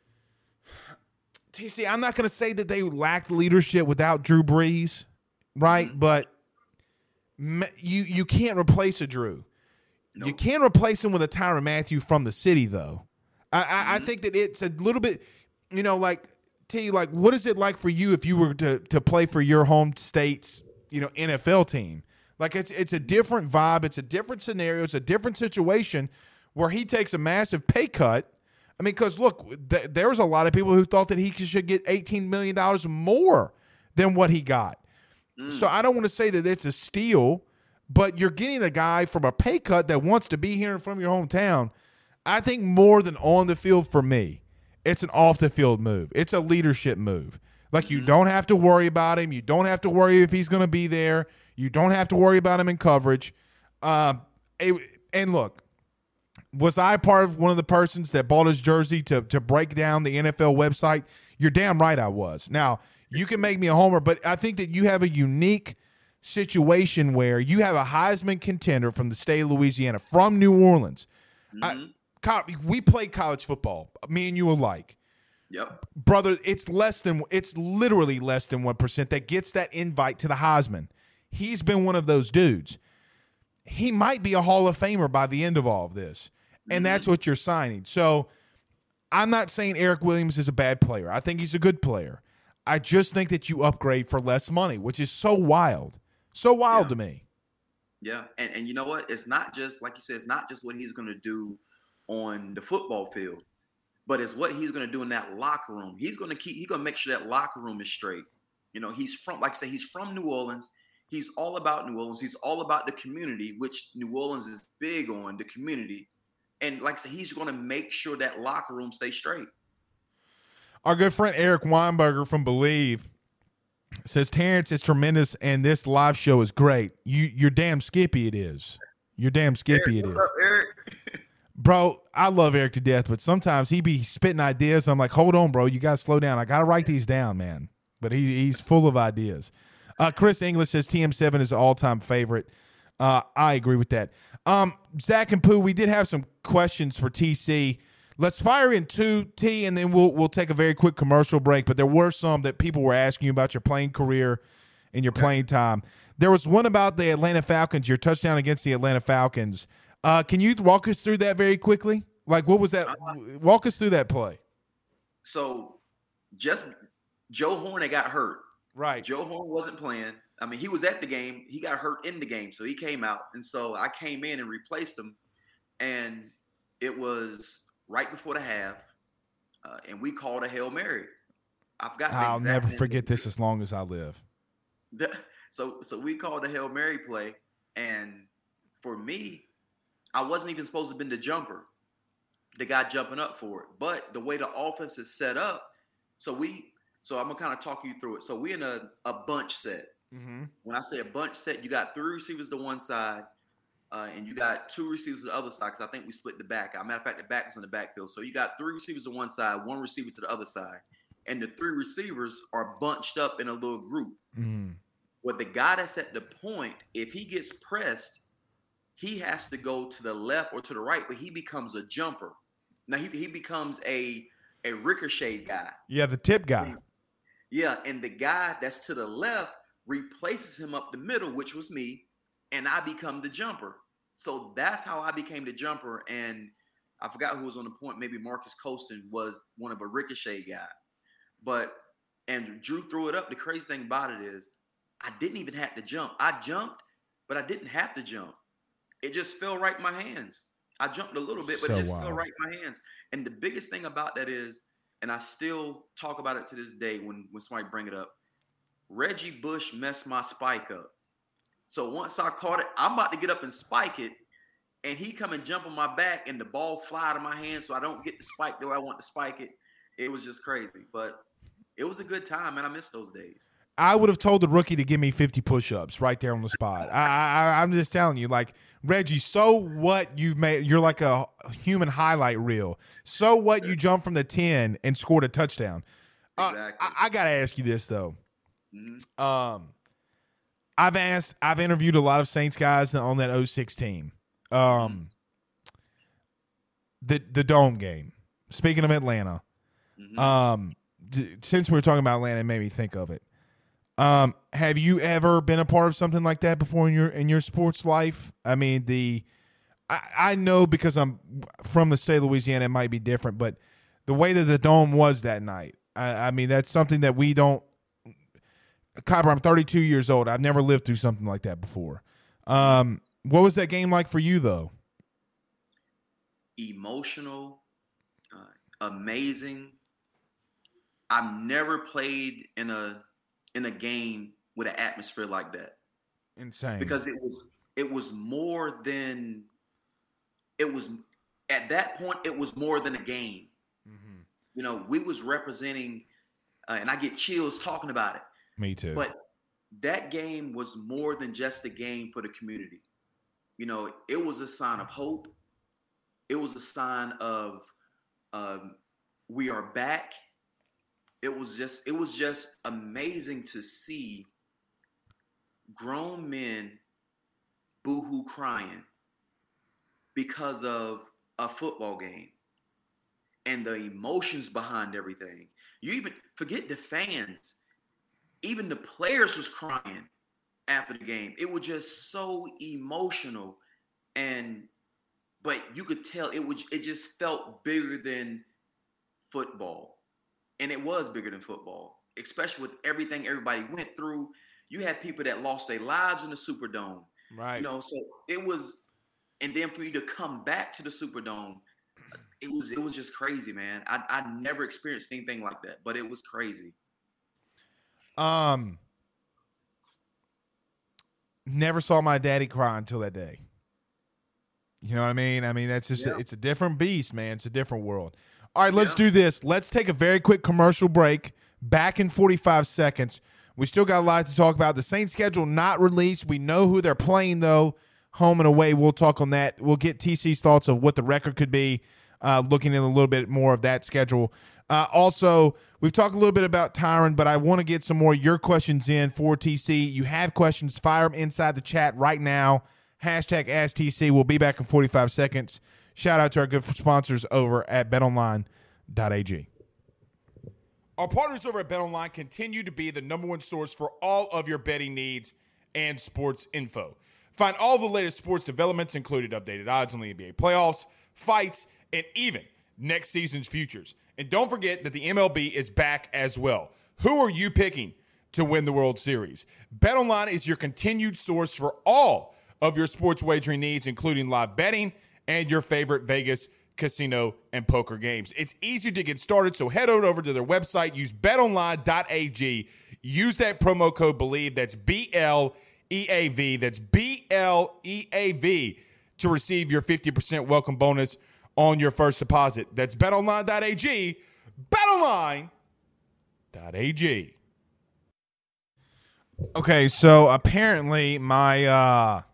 T C, I'm not going to say that they lacked leadership without Drew Brees, right? Mm-hmm. But you you can't replace a Drew. Nope. You can't replace him with a Tyrann Mathieu from the city, though. I, I, mm-hmm. I think that it's a little bit, you know, like, T, like, what is it like for you if you were to to play for your home state's, you know, N F L team? Like, it's it's a different vibe. It's a different scenario. It's a different situation where he takes a massive pay cut. I mean, because, look, th- there was a lot of people who thought that he should get eighteen million dollars more than what he got. Mm. So I don't want to say that it's a steal, but you're getting a guy from a pay cut that wants to be here from your hometown. I think more than on the field for me, it's an off the field move. It's a leadership move. Like, you Mm-hmm. don't have to worry about him. You don't have to worry if he's going to be there. You don't have to worry about him in coverage. Um, it, and look, was I part of one of the persons that bought his jersey to to break down the N F L website? You're damn right I was. Now, you can make me a homer, but I think that you have a unique situation where you have a Heisman contender from the state of Louisiana, from New Orleans. Mm-hmm. I, we play college football, me and you alike. Yep. Brother, it's less than it's literally less than one percent that gets that invite to the Heisman. He's been one of those dudes. He might be a Hall of Famer by the end of all of this. And Mm-hmm. that's what you're signing. So I'm not saying Eric Williams is a bad player. I think he's a good player. I just think that you upgrade for less money, which is so wild. So wild Yeah. to me. Yeah, and and you know what? It's not just, like you said, it's not just what he's going to do on the football field, but it's what he's going to do in that locker room. He's going to keep. He's going to make sure that locker room is straight. You know, he's from, like I said, he's from New Orleans. He's all about New Orleans. He's all about the community, which New Orleans is big on, the community. And like I said, he's going to make sure that locker room stays straight. Our good friend Eric Weinberger from Believe says Terrence is tremendous and this live show is great. You, you're damn skippy it is. You're damn skippy Eric, it is. what's up, Eric? Bro, I love Eric to death, but sometimes he be spitting ideas. I'm like, hold on, bro. You got to slow down. I got to write these down, man. But he, he's full of ideas. Uh, Chris English says T M seven is an all-time favorite. Uh, I agree with that. Um, Zach and Pooh, we did have some questions for T C. Let's fire in two, T, and then we'll we'll take a very quick commercial break. But there were some that people were asking you about your playing career and your playing time. There was one about the Atlanta Falcons, your touchdown against the Atlanta Falcons. Uh, can you walk us through that very quickly? Like, what was that? Walk us through that play. So, just Joe Horn got hurt. Right. Joe Horn wasn't playing. I mean, he was at the game. He got hurt in the game, so he came out. And so I came in and replaced him. And it was right before the half, uh, and we called a Hail Mary. I've got. I'll never forget this as long as I live. The, so, so we called the Hail Mary play, and for me, I wasn't even supposed to have been the jumper, the guy jumping up for it. But the way the offense is set up, so we. So I'm gonna kind of talk you through it. So we're in a, a bunch set. Mm-hmm. When I say a bunch set, you got three receivers to one side, uh, and you got two receivers to the other side. Because I think we split the back. As a matter of fact, the back was in the backfield. So you got three receivers to one side, one receiver to the other side, and the three receivers are bunched up in a little group. Mm-hmm. Well, the guy that's at the point, if he gets pressed, he has to go to the left or to the right, but he becomes a jumper. Now he he becomes a a ricochet guy. Yeah, the tip guy. Yeah, and the guy that's to the left replaces him up the middle, which was me, and I become the jumper. So that's how I became the jumper. And I forgot who was on the point. Maybe Marcus Colston was one of a ricochet guy. But, and Drew threw it up. The crazy thing about it is I didn't even have to jump. I jumped, but I didn't have to jump. It just fell right in my hands. I jumped a little bit, but So it just wild. fell right in my hands. And the biggest thing about that is, and I still talk about it to this day when, when somebody bring it up, Reggie Bush messed my spike up. So once I caught it, I'm about to get up and spike it, and he come and jump on my back, and the ball fly out of my hand, so I don't get the spike the way I want to spike it. It was just crazy, but it was a good time, and I miss those days. I would have told the rookie to give me fifty push-ups right there on the spot. I, I, I'm just telling you, like, Reggie, so what you made, you're like a human highlight reel. So what you jumped from the ten and scored a touchdown. Uh, Exactly. I, I got to ask you this, though. Mm-hmm. Um, I've asked, I've interviewed a lot of Saints guys on that oh six team. Um, the the dome game. Speaking of Atlanta, Mm-hmm. um, d- since we were talking about Atlanta, it made me think of it. Um, have you ever been a part of something like that before in your in your sports life? I mean, the I, I know because I'm from the state of Louisiana, it might be different, but the way that the dome was that night, I, I mean, that's something that we don't. Kyber, I'm thirty-two years old. I've never lived through something like that before. Um, what was that game like for you, though? Emotional, uh, amazing. I've never played in a in a game with an atmosphere like that. Insane. Because it was it was more than it was at that point. It was more than a game. Mm-hmm. You know, we was representing uh, and I get chills talking about it. Me too. But that game was more than just a game for the community. You know, it was a sign of hope. It was a sign of um, we are back. It was just, it was just amazing to see grown men boo-hoo crying because of a football game and the emotions behind everything. You even forget the fans. Even the players was crying after the game. It was just so emotional, and but you could tell it was it just felt bigger than football. And it was bigger than football, especially with everything everybody went through. You had people that lost their lives in the Superdome. Right. You know, so it was, and then for you to come back to the Superdome, it was it was just crazy, man. I I never experienced anything like that, but it was crazy. Um, never saw my daddy cry until that day. You know what I mean? I mean, that's just yeah. a, it's a different beast, man. It's a different world. All right, let's yeah. do this. Let's take a very quick commercial break. Back in forty-five seconds. We still got a lot to talk about. The Saints schedule not released. We know who they're playing, though, home and away. We'll talk on that. We'll get T C's thoughts of what the record could be, uh, looking at a little bit more of that schedule. Uh, also, we've talked a little bit about Tyron, but I want to get some more of your questions in for T C. You have questions, fire them inside the chat right now. Hashtag Ask T C. We'll be back in forty-five seconds. Shout out to our good sponsors over at bet online dot a g. Our partners over at BetOnline continue to be the number one source for all of your betting needs and sports info. Find all the latest sports developments, including updated odds on the N B A playoffs, fights, and even next season's futures. And don't forget that the M L B is back as well. Who are you picking to win the World Series? BetOnline is your continued source for all of your sports wagering needs, including live betting and your favorite Vegas casino and poker games. It's easy to get started, so head on over to their website. Use bet online dot a g. Use that promo code BELIEVE. That's B L E A V. That's B L E A V to receive your fifty percent welcome bonus on your first deposit. That's bet online dot a g. bet online dot a g. Okay, so apparently my uh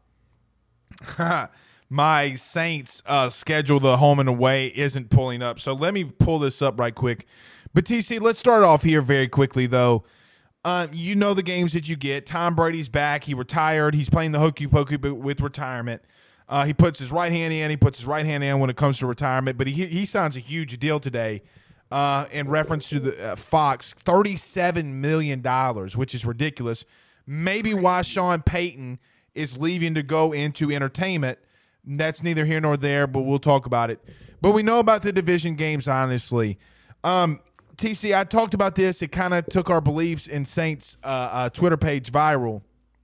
my Saints uh, schedule, the home and away, isn't pulling up. So let me pull this up right quick. But, T C, let's start off here very quickly, though. Uh, you know the games that you get. Tom Brady's back. He retired. He's playing the hokey pokey with retirement. Uh, he puts his right hand in. He puts his right hand in when it comes to retirement. But he he signs a huge deal today uh, in reference to the uh, Fox, thirty-seven million dollars, which is ridiculous. Maybe why Sean Payton is leaving to go into entertainment. That's neither here nor there, but we'll talk about it. But we know about the division games, honestly. Um, T C, I talked about this. It kind of took our beliefs in Saints' uh, uh, Twitter page viral.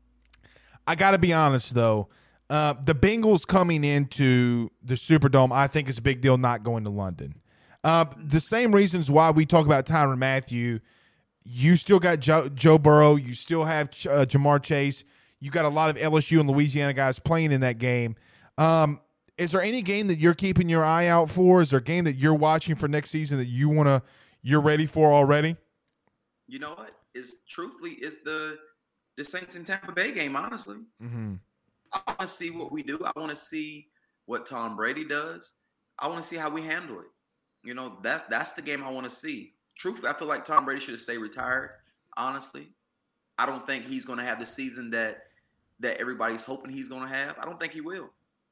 I got to be honest, though. Uh, the Bengals coming into the Superdome, I think, is a big deal not going to London. Uh, the same reasons why we talk about Tyrann Mathieu. You still got Joe, Joe Burrow. You still have uh, Jamar Chase. You got a lot of L S U and Louisiana guys playing in that game. Um, is there any game that you're keeping your eye out for? Is there a game that you're watching for next season that you want to, you're ready for already? You know what? Is truthfully, is the the Saints and Tampa Bay game, honestly. Mm-hmm. I want to see what we do. I want to see what Tom Brady does. I want to see how we handle it. You know, that's that's the game I want to see. Truthfully, I feel like Tom Brady should have stayed retired, honestly. I don't think he's going to have the season that that everybody's hoping he's going to have. I don't think he will.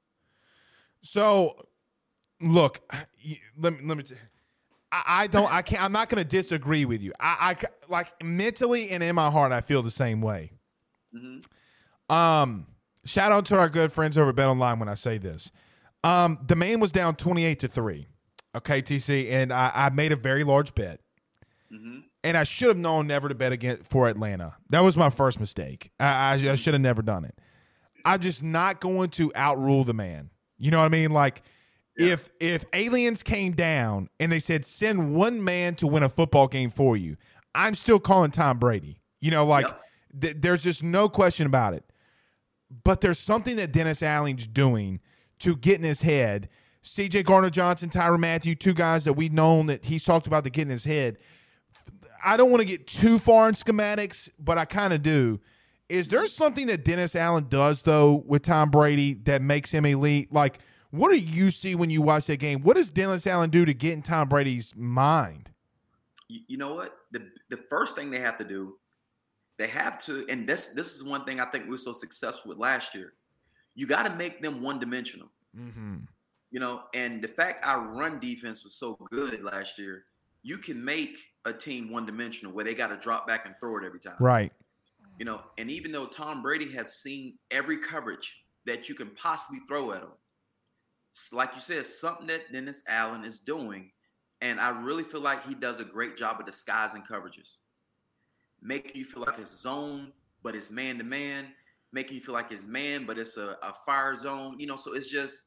So, look, let me let me. T- I, I don't. I can't. I'm not going to disagree with you. I, I like mentally and in my heart, I feel the same way. Mm-hmm. Um, shout out to our good friends over at BetOnline when I say this. Um, the man was down twenty-eight to three. Okay, T C, and I, I made a very large bet, mm-hmm. and I should have known never to bet again for Atlanta. That was my first mistake. I, I, I should have never done it. I'm just not going to outrule the man. You know what I mean? Like, yeah. if if aliens came down and they said, send one man to win a football game for you, I'm still calling Tom Brady. You know, like, yep. th- there's just no question about it. But there's something that Dennis Allen's doing to get in his head. C J Gardner-Johnson, Tyrann Mathieu, two guys that we've known that he's talked about to get in his head. I don't want to get too far in schematics, but I kind of do. Is there something that Dennis Allen does, though, with Tom Brady that makes him elite? Like, what do you see when you watch that game? What does Dennis Allen do to get in Tom Brady's mind? You know what? The the first thing they have to do, they have to, and this this is one thing I think we were so successful with last year. You got to make them one-dimensional. Mm-hmm. You know, and the fact our run defense was so good last year, you can make a team one-dimensional where they got to drop back and throw it every time. Right. You know, and even though Tom Brady has seen every coverage that you can possibly throw at him, like you said, something that Dennis Allen is doing, and I really feel like he does a great job of disguising coverages, making you feel like it's zone, but it's man-to-man, making you feel like it's man, but it's a, a fire zone. You know, so it's just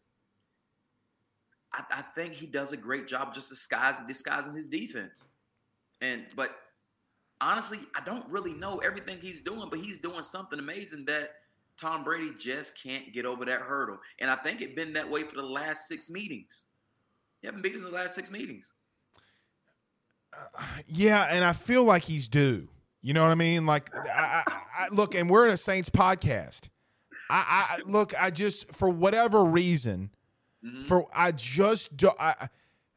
I, I think he does a great job just disguising disguising his defense. And but honestly, I don't really know everything he's doing, but he's doing something amazing that Tom Brady just can't get over that hurdle. And I think it's been that way for the last six meetings. You haven't beaten the last six meetings. Uh, yeah, and I feel like he's due. You know what I mean? Like, I, I, I look, and we're in a Saints podcast. I, I look, I just for whatever reason, mm-hmm. for I just do. I,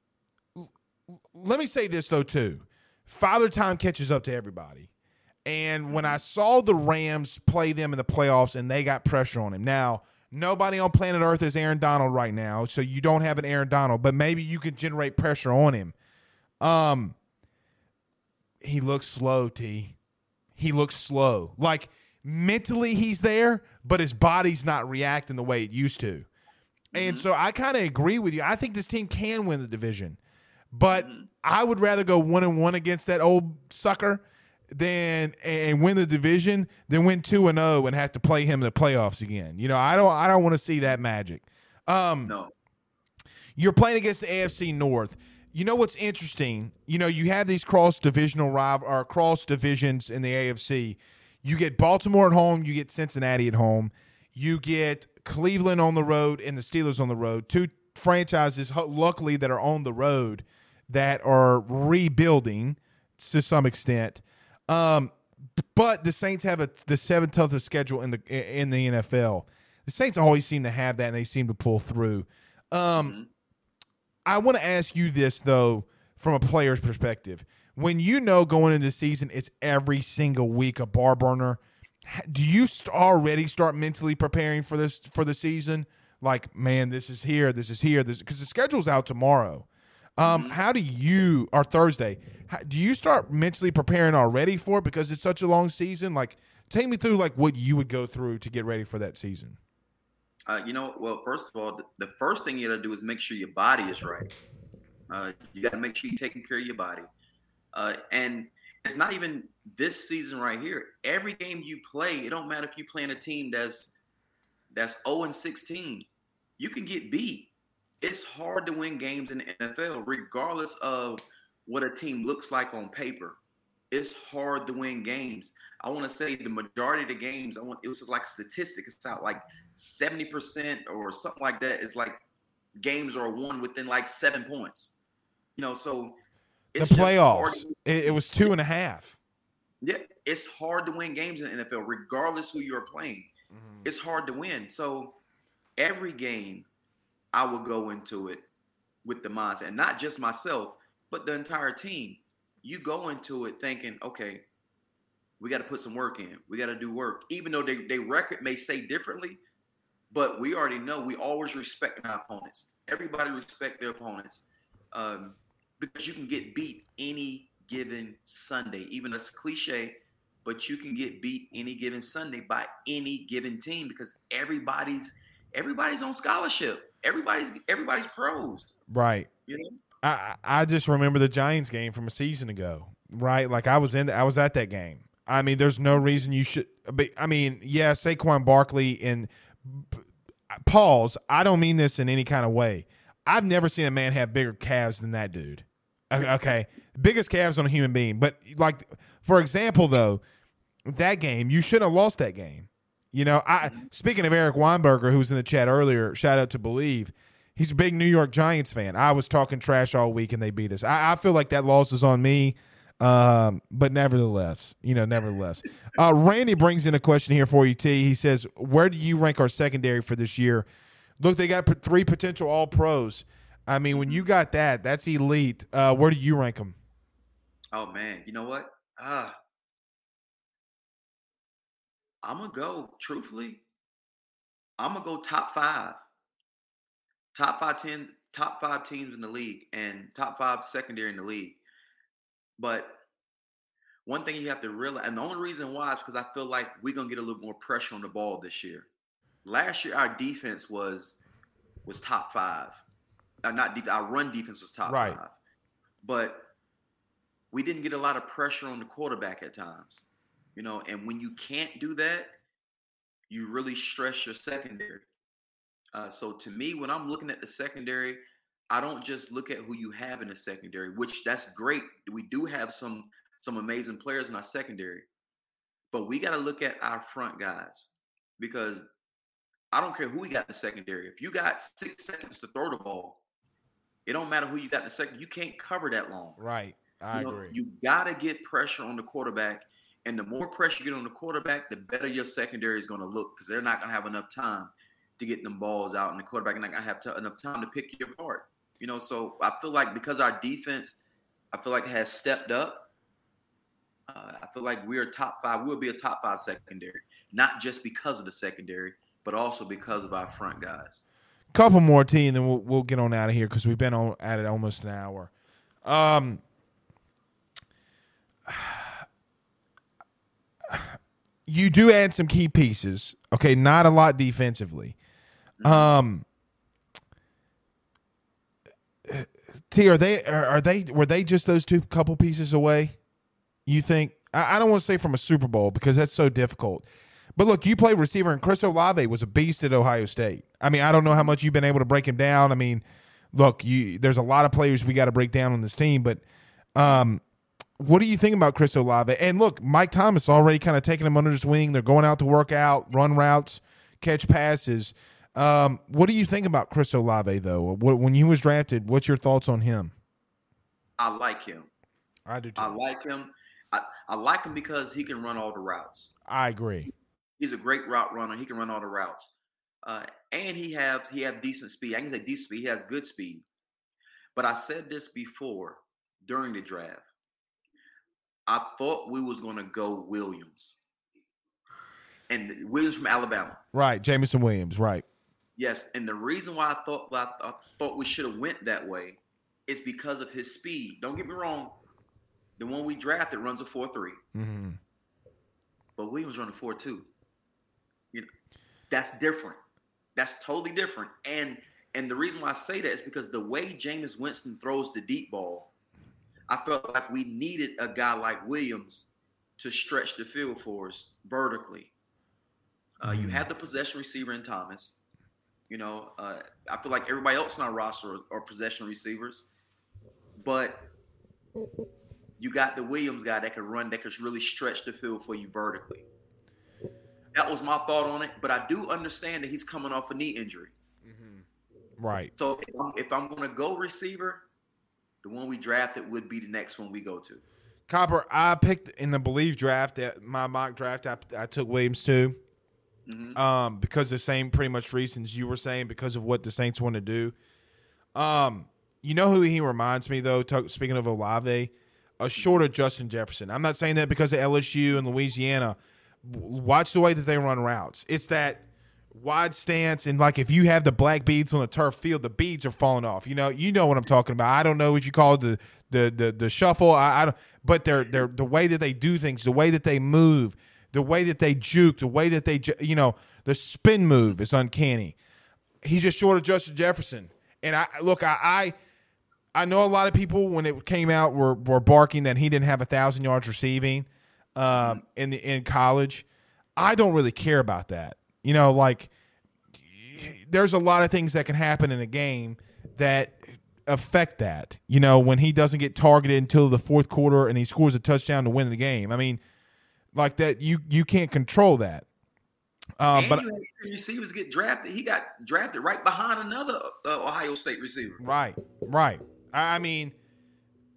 let me say this though too. Father Time catches up to everybody. And when I saw the Rams play them in the playoffs and they got pressure on him. Now, nobody on planet Earth is Aaron Donald right now, so you don't have an Aaron Donald, but maybe you could generate pressure on him. Um, he looks slow, T. He looks slow. Like, mentally he's there, but his body's not reacting the way it used to. And mm-hmm. so I kind of agree with you. I think this team can win the division. But mm-hmm. I would rather go one and one against that old sucker than and win the division than win two and zero and have to play him in the playoffs again. You know, I don't I don't want to see that magic. Um, no, you're playing against the A F C North. You know what's interesting? You know, you have these cross divisional rival or cross divisions in the A F C. You get Baltimore at home, you get Cincinnati at home, you get Cleveland on the road and the Steelers on the road. Two franchises, luckily, that are on the road that are rebuilding to some extent. Um, but the Saints have a, the seventh toughest schedule in the in the N F L. The Saints always seem to have that, and they seem to pull through. Um, mm-hmm. I want to ask you this, though, from a player's perspective. When you know going into the season, it's every single week a bar burner, do you st- already start mentally preparing for this for the season? Like, man, this is here, this is here, this because the schedule's out tomorrow. Um, mm-hmm. How do you, or Thursday, how, do you start mentally preparing already for it because it's such a long season? Like, take me through, like, what you would go through to get ready for that season. Uh, you know, well, first of all, the, the first thing you got to do is make sure your body is right. Uh, you got to make sure you're taking care of your body. Uh, and it's not even this season right here. Every game you play, it don't matter if you're playing a team that's that's oh and sixteen. You can get beat. It's hard to win games in the N F L, regardless of what a team looks like on paper. It's hard to win games. I want to say the majority of the games, I want it was like a statistic. It's out like seventy percent or something like that. It's like games are won within like seven points. You know, so it's the playoffs. It, it was two and a half. Yeah, it's hard to win games in the N F L, regardless who you're playing. Mm-hmm. It's hard to win. So every game, I will go into it with the mindset, and not just myself, but the entire team. You go into it thinking, okay, we got to put some work in. We got to do work. Even though they, they record may say differently, but we already know we always respect our opponents. Everybody respect their opponents um, because you can get beat any given Sunday. Even that's cliche, but you can get beat any given Sunday by any given team because everybody's everybody's on scholarship. Everybody's everybody's pros. Right. You know? I I just remember the Giants game from a season ago. Right? Like I was in I was at that game. I mean, there's no reason you should I mean, yeah, Saquon Barkley and pause. I don't mean this in any kind of way. I've never seen a man have bigger calves than that dude. Okay. Biggest calves on a human being. But like for example though, that game, you shouldn't have lost that game. You know, I speaking of Eric Weinberger, who was in the chat earlier, shout out to Believe. He's a big New York Giants fan. I was talking trash all week and they beat us. I, I feel like that loss is on me. Um, but nevertheless, you know, nevertheless, uh, Randy brings in a question here for you, T. He says, where do you rank our secondary for this year? Look, they got p- three potential all pros. I mean, when you got that, that's elite. Uh, where do you rank them? Oh man, you know what? Ah, I'm gonna go. Truthfully, I'm gonna go top five, top five, ten, top five teams in the league, and top five secondary in the league. But one thing you have to realize, and the only reason why is because I feel like we're gonna get a little more pressure on the ball this year. Last year, our defense was was top five. Uh, not deep. Our run defense was top Right. five, but we didn't get a lot of pressure on the quarterback at times. You know, and when you can't do that, you really stress your secondary. Uh, so to me, when I'm looking at the secondary, I don't just look at who you have in the secondary, which that's great. We do have some some amazing players in our secondary, but we got to look at our front guys because I don't care who we got in the secondary. If you got six seconds to throw the ball, it don't matter who you got in the second. You can't cover that long. Right. I you know, agree. You got to get pressure on the quarterback. And the more pressure you get on the quarterback, the better your secondary is going to look because they're not going to have enough time to get them balls out. And the quarterback is not going to have t- enough time to pick you apart. You know, so I feel like because our defense, I feel like it has stepped up. Uh, I feel like we are top five. We'll be a top five secondary, not just because of the secondary, but also because of our front guys. Couple more, T, and then we'll we'll get on out of here because we've been on at it almost an hour. Um, you do add some key pieces. Okay, not a lot defensively. Um, T, are they are, are they were they just those two couple pieces away? You think? I, I don't want to say from a Super Bowl because that's so difficult. But look, you played receiver, and Chris Olave was a beast at Ohio State. I mean, I don't know how much you've been able to break him down. I mean, look, you there's a lot of players we got to break down on this team, but um, what do you think about Chris Olave? And look, Mike Thomas already kind of taking him under his wing. They're going out to work out, run routes, catch passes. Um, what do you think about Chris Olave, though? When he was drafted, what's your thoughts on him? I like him. I do too. I like him. I, I like him because he can run all the routes. I agree. He's a great route runner. He can run all the routes, uh, and he have he have decent speed. I can say decent speed. He has good speed. But I said this before during the draft. I thought we was going to go Williams, and Williams from Alabama. Right, Jameson Williams. Right. Yes, and the reason why I thought I, I thought we should have went that way is because of his speed. Don't get me wrong. The one we drafted runs a four three, Mm-hmm. but Williams running four two. You know, that's different. That's totally different. And and the reason why I say that is because the way Jameis Winston throws the deep ball, I felt like we needed a guy like Williams to stretch the field for us vertically. Uh, Mm-hmm. You have the possession receiver in Thomas. You know, uh, I feel like everybody else in our roster are, are possession receivers, but you got the Williams guy that can run, that can really stretch the field for you vertically. That was my thought on it, but I do understand that he's coming off a knee injury. Mm-hmm. Right. So if I'm, if I'm going to go receiver, the one we drafted would be the next one we go to. Copper, I picked in the Believe draft, my mock draft, I, I took Williams too. Mm-hmm. Um, because the same pretty much reasons you were saying, because of what the Saints want to do. Um, you know who he reminds me, though, t- speaking of Olave? A shorter Justin Jefferson. I'm not saying that because of L S U and Louisiana. Watch the way that they run routes. It's that wide stance, and like if you have the black beads on a turf field, the beads are falling off. You know, you know what I'm talking about. I don't know what you call it, the the the, the shuffle. I, I don't, but they're they're the way that they do things, the way that they move, the way that they juke, the way that they you know the spin move is uncanny. He's just short of Justin Jefferson, and I look, I. I I know a lot of people when it came out were, were barking that he didn't have a thousand yards receiving um, in the in college. I don't really care about that. You know, like there's a lot of things that can happen in a game that affect that. You know, when he doesn't get targeted until the fourth quarter and he scores a touchdown to win the game. I mean, like that, you you can't control that. Um, and but you had receivers get drafted. He got drafted right behind another uh, Ohio State receiver. Right, right. I mean,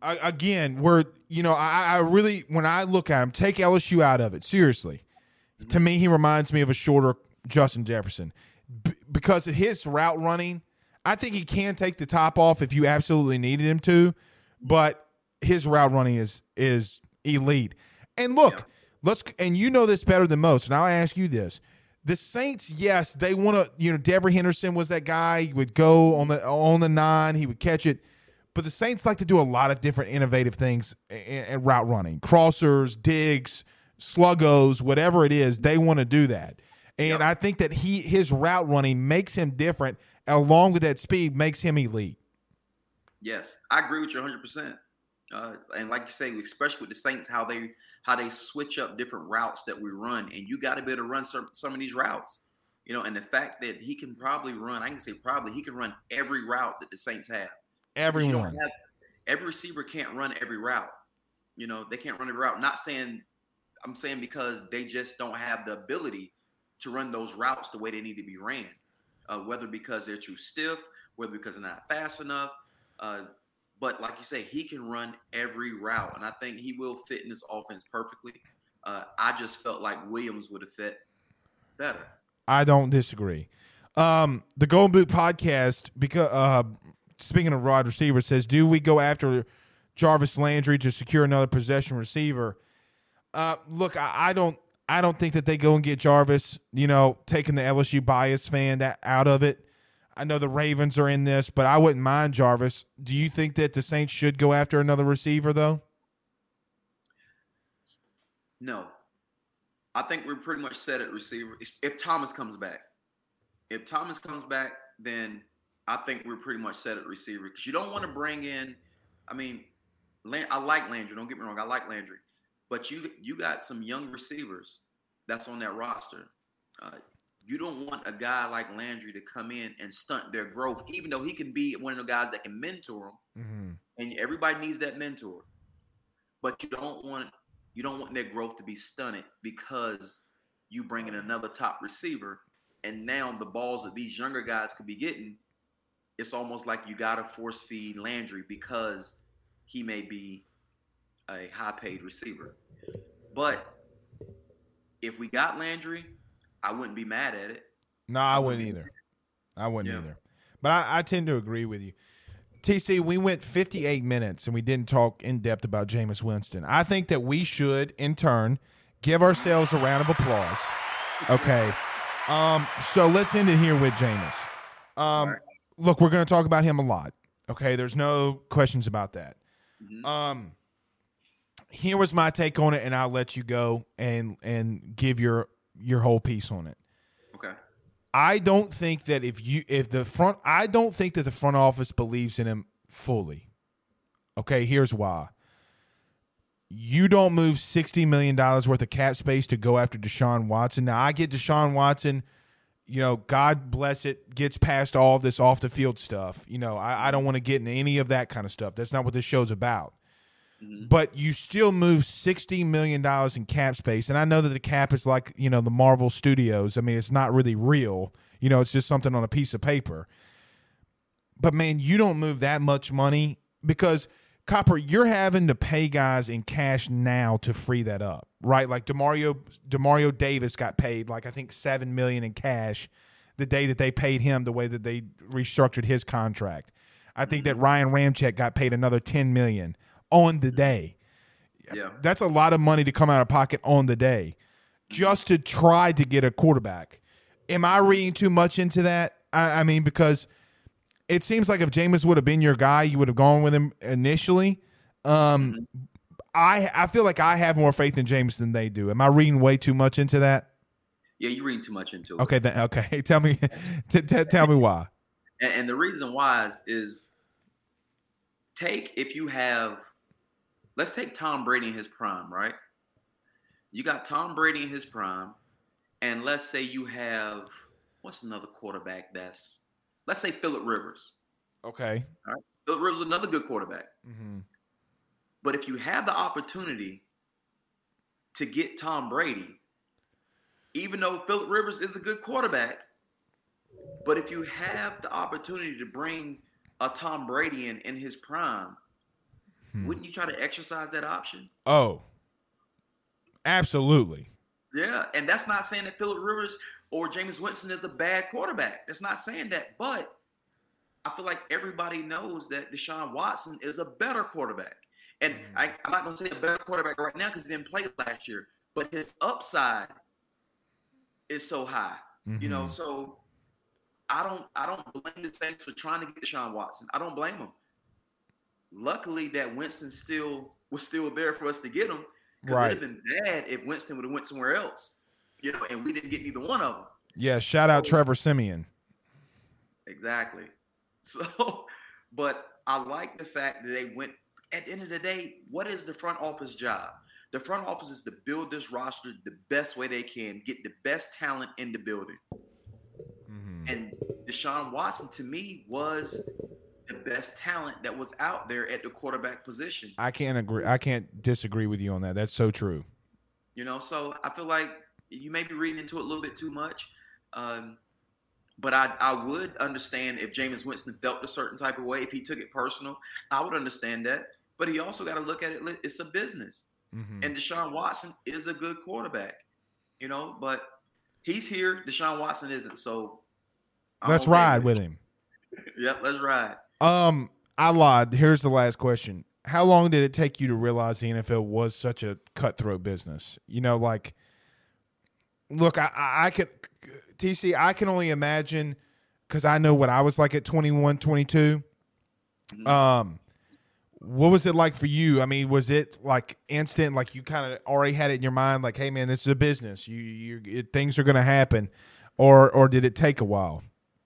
I, again, we're you know I, I really when I look at him, take L S U out of it. Seriously, mm-hmm. to me, he reminds me of a shorter Justin Jefferson B- because of his route running. I think he can take the top off if you absolutely needed him to, but his route running is is elite. And look, yeah. let's and you know this better than most. And I'll ask you this: the Saints, yes, they want to. You know, Devery Henderson was that guy. He would go on the on the nine, he would catch it. But the Saints like to do a lot of different innovative things in, in route running, crossers, digs, sluggos, whatever it is. They want to do that, and yep. I think that he his route running makes him different. Along with that speed, makes him elite. Yes, I agree with you one hundred percent. Uh, and like you say, especially with the Saints, how they how they switch up different routes that we run, and you got to be able to run some some of these routes, you know. And the fact that he can probably run, I can say probably he can run every route that the Saints have. Everyone, have, every receiver can't run every route. You know, they can't run every route. Not saying, I'm saying because they just don't have the ability to run those routes the way they need to be ran. Uh, whether because they're too stiff, whether because they're not fast enough. Uh, but like you say, he can run every route, and I think he will fit in this offense perfectly. Uh, I just felt like Williams would have fit better. I don't disagree. Um, the Golden Boot podcast, because uh, speaking of wide receivers, says, do we go after Jarvis Landry to secure another possession receiver? Uh, look, I, I don't. I don't think that they go and get Jarvis, you know, taking the L S U bias fan that out of it. I know the Ravens are in this, but I wouldn't mind Jarvis. Do you think that the Saints should go after another receiver, though? No. I think we're pretty much set at receiver. If Thomas comes back. If Thomas comes back, then I think we're pretty much set at receiver. Because you don't want to bring in – I mean, I like Landry. Don't get me wrong. I like Landry. But you you got some young receivers that's on that roster. Uh, you don't want a guy like Landry to come in and stunt their growth, even though he can be one of the guys that can mentor them. Mm-hmm. And everybody needs that mentor. But you don't want you don't want their growth to be stunted because you bring in another top receiver, and now the balls that these younger guys could be getting, it's almost like you got to force feed Landry because he may be a high-paid receiver. But if we got Landry, I wouldn't be mad at it. No, I, I wouldn't either. I wouldn't yeah. either. But I, I tend to agree with you. T C, we went fifty-eight minutes and we didn't talk in depth about Jameis Winston. I think that we should, in turn, give ourselves a round of applause. Okay. Um, so let's end it here with Jameis. Um, right. Look, we're going to talk about him a lot. Okay, there's no questions about that. Mm-hmm. Um. Here was my take on it, and I'll let you go and and give your your whole piece on it. Okay. I don't think that if you if the front I don't think that the front office believes in him fully. Okay, here's why. You don't move sixty million dollars worth of cap space to go after Deshaun Watson. Now, I get Deshaun Watson, you know, God bless it, gets past all of this off the field stuff. You know, I, I don't want to get into any of that kind of stuff. That's not what this show's about. But you still move sixty million dollars in cap space. And I know that the cap is like, you know, the Marvel Studios. I mean, it's not really real. You know, it's just something on a piece of paper. But, man, you don't move that much money because, Copper, you're having to pay guys in cash now to free that up, right? Like DeMario, DeMario Davis got paid, like, I think seven million dollars in cash the day that they paid him the way that they restructured his contract. I think that Ryan Ramczyk got paid another ten million dollars on the day. Yeah. That's a lot of money to come out of pocket on the day just to try to get a quarterback. Am I reading too much into that? I, I mean, because it seems like if Jameis would have been your guy, you would have gone with him initially. Um, mm-hmm. I I feel like I have more faith in Jameis than they do. Am I reading way too much into that? Yeah, you're reading too much into it. Okay, then, okay. Tell me, t- t- tell me why. And, and the reason why is, is take if you have. Let's take Tom Brady in his prime, right? You got Tom Brady in his prime, and let's say you have what's another quarterback that's let's say Phillip Rivers. Okay. All right. Phillip Rivers is another good quarterback. Mm-hmm. But if you have the opportunity to get Tom Brady, even though Phillip Rivers is a good quarterback, but if you have the opportunity to bring a Tom Brady in in his prime, Hmm. Wouldn't you try to exercise that option? Oh, absolutely. Yeah, and that's not saying that Phillip Rivers or Jameis Winston is a bad quarterback. That's not saying that, but I feel like everybody knows that Deshaun Watson is a better quarterback. And mm-hmm. I, I'm not going to say a better quarterback right now because he didn't play last year, but his upside is so high. Mm-hmm. You know, so I don't I don't blame the Saints for trying to get Deshaun Watson. I don't blame them. Luckily that Winston still was still there for us to get him. Because right. it would have been bad if Winston would have went somewhere else, you know, and we didn't get neither one of them. Yeah, shout so, out Trevor Siemian. Exactly. So, but I like the fact that they went. At the end of the day, what is the front office job? The front office is to build this roster the best way they can, get the best talent in the building. Mm-hmm. And Deshaun Watson, to me, was the best talent that was out there at the quarterback position. I can't agree. I can't disagree with you on that. That's so true. You know, so I feel like you may be reading into it a little bit too much. Um, but I, I would understand if Jameis Winston felt a certain type of way, if he took it personal, I would understand that. But he also got to look at it. It's a business. Mm-hmm. And Deshaun Watson is a good quarterback, you know, but he's here. Deshaun Watson isn't. So I'm let's okay ride with him. him. Yep, let's ride. Um, I lied. Here's the last question. How long did it take you to realize the N F L was such a cutthroat business? You know, like, look, I, I, I can, T C, I can only imagine because I know what I was like at twenty-one, twenty-two. Mm-hmm. Um, what was it like for you? I mean, was it like instant, like you kind of already had it in your mind, like, hey, man, this is a business. You, you, it, things are going to happen, or, or did it take a while?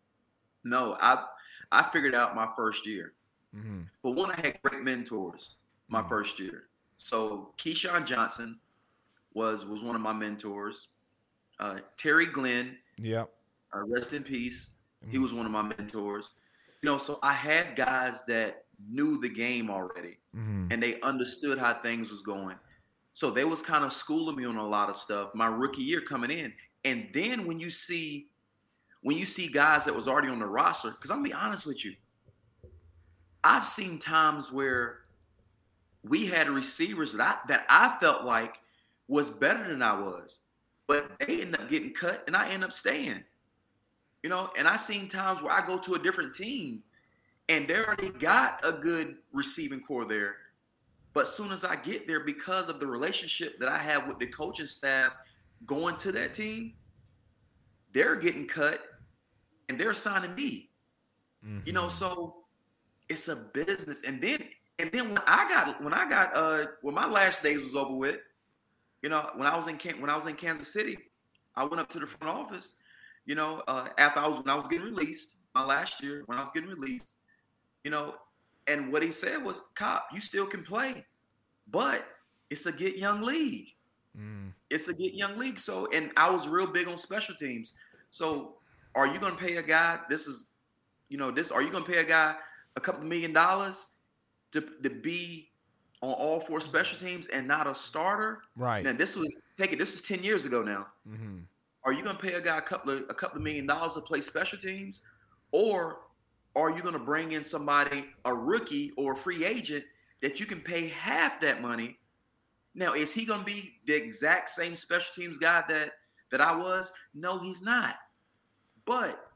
No, I. I figured out my first year. Mm-hmm. But one, I had great mentors my mm-hmm. first year. So Keyshawn Johnson was was one of my mentors. Uh, Terry Glenn, yep. uh, rest in peace. Mm-hmm. He was one of my mentors. You know, so I had guys that knew the game already, mm-hmm. and they understood how things was going. So they was kind of schooling me on a lot of stuff my rookie year coming in. And then when you see When you see guys that was already on the roster, because I'm going to be honest with you, I've seen times where we had receivers that I, that I felt like was better than I was, but they end up getting cut and I end up staying. You know, and I've seen times where I go to a different team and they already got a good receiving core there. But as soon as I get there, because of the relationship that I have with the coaching staff going to that team, they're getting cut. And they're signing me, mm-hmm. you know. So it's a business. And then, and then when I got, when I got, uh, when my last days was over with, you know, when I was in when I was in Kansas City, I went up to the front office, you know, uh, after I was when I was getting released my last year when I was getting released, you know, and what he said was, "Cop, you still can play, but it's a get young league. Mm. It's a get young league." So, and I was real big on special teams, so. Are you going to pay a guy, this is, you know, this, are you going to pay a guy a couple of million dollars to, to be on all four special teams and not a starter? Right. Now, this was, take it, this was ten years ago now. Mm-hmm. Are you going to pay a guy a couple of, a couple of million dollars to play special teams? Or are you going to bring in somebody, a rookie or a free agent that you can pay half that money? Now, is he going to be the exact same special teams guy that, that I was? No, he's not. But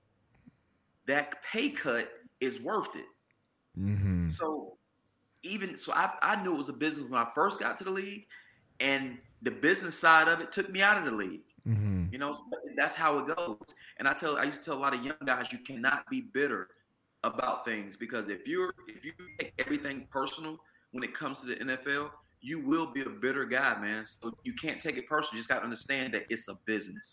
that pay cut is worth it. Mm-hmm. So even so, I, I knew it was a business when I first got to the league, and the business side of it took me out of the league. Mm-hmm. You know, that's how it goes. And I tell I used to tell a lot of young guys, you cannot be bitter about things, because if you're if you take everything personal when it comes to the N F L, you will be a bitter guy, man. So you can't take it personal. You just got to understand that it's a business.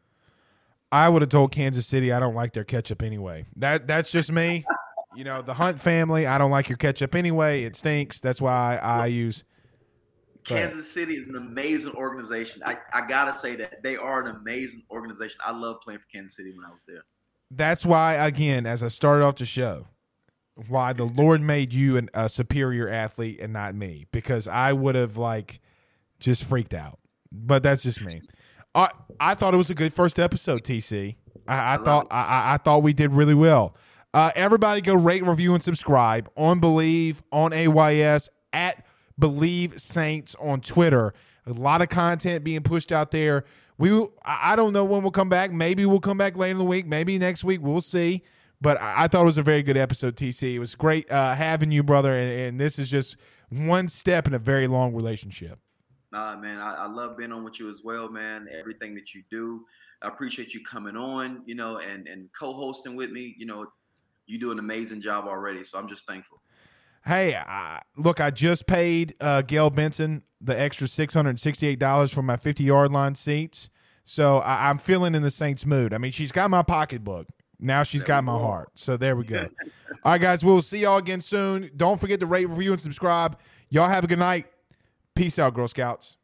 I would have told Kansas City I don't like their ketchup anyway. That that's just me. You know, the Hunt family, I don't like your ketchup anyway. It stinks. That's why I, I use. Kansas City is an amazing organization. I, I got to say that. They are an amazing organization. I love playing for Kansas City when I was there. That's why, again, as I started off the show, why the Lord made you an, a superior athlete and not me, because I would have, like, just freaked out. But that's just me. I, I thought it was a good first episode, T C. I, I, I thought I, I thought we did really well. Uh, everybody go rate, review, and subscribe on Believe, on A Y S, at Believe Saints on Twitter. A lot of content being pushed out there. We, I don't know when we'll come back. Maybe we'll come back later in the week. Maybe next week. We'll see. But I, I thought it was a very good episode, T C. It was great uh, having you, brother. And, and this is just one step in a very long relationship. Nah, man, I, I love being on with you as well, man. Everything that you do. I appreciate you coming on, you know, and, and co-hosting with me. You know, you do an amazing job already. So I'm just thankful. Hey, I, look, I just paid uh, Gail Benson the extra six hundred sixty-eight dollars for my fifty-yard line seats. So I, I'm feeling in the Saints mood. I mean, she's got my pocketbook. Now she's got my heart. So there we go. All right, guys, we'll see y'all again soon. Don't forget to rate, review, and subscribe. Y'all have a good night. Peace out, Girl Scouts.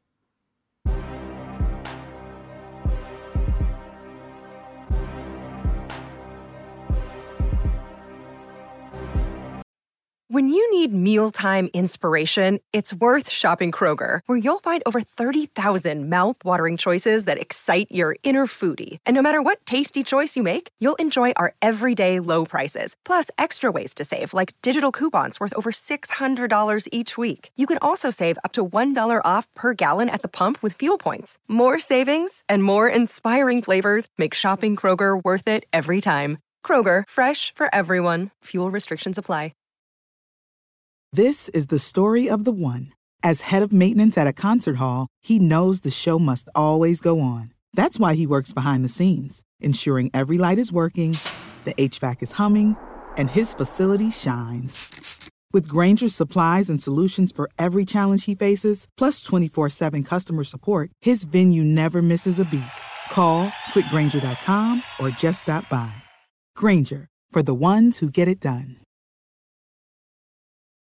When you need mealtime inspiration, it's worth shopping Kroger, where you'll find over thirty thousand mouth-watering choices that excite your inner foodie. And no matter what tasty choice you make, you'll enjoy our everyday low prices, plus extra ways to save, like digital coupons worth over six hundred dollars each week. You can also save up to one dollar off per gallon at the pump with fuel points. More savings and more inspiring flavors make shopping Kroger worth it every time. Kroger, fresh for everyone. Fuel restrictions apply. This is the story of the one. As head of maintenance at a concert hall, he knows the show must always go on. That's why he works behind the scenes, ensuring every light is working, the H V A C is humming, and his facility shines. With Grainger's supplies and solutions for every challenge he faces, plus twenty-four seven customer support, his venue never misses a beat. Call quick grainger dot com or just stop by. Grainger, for the ones who get it done.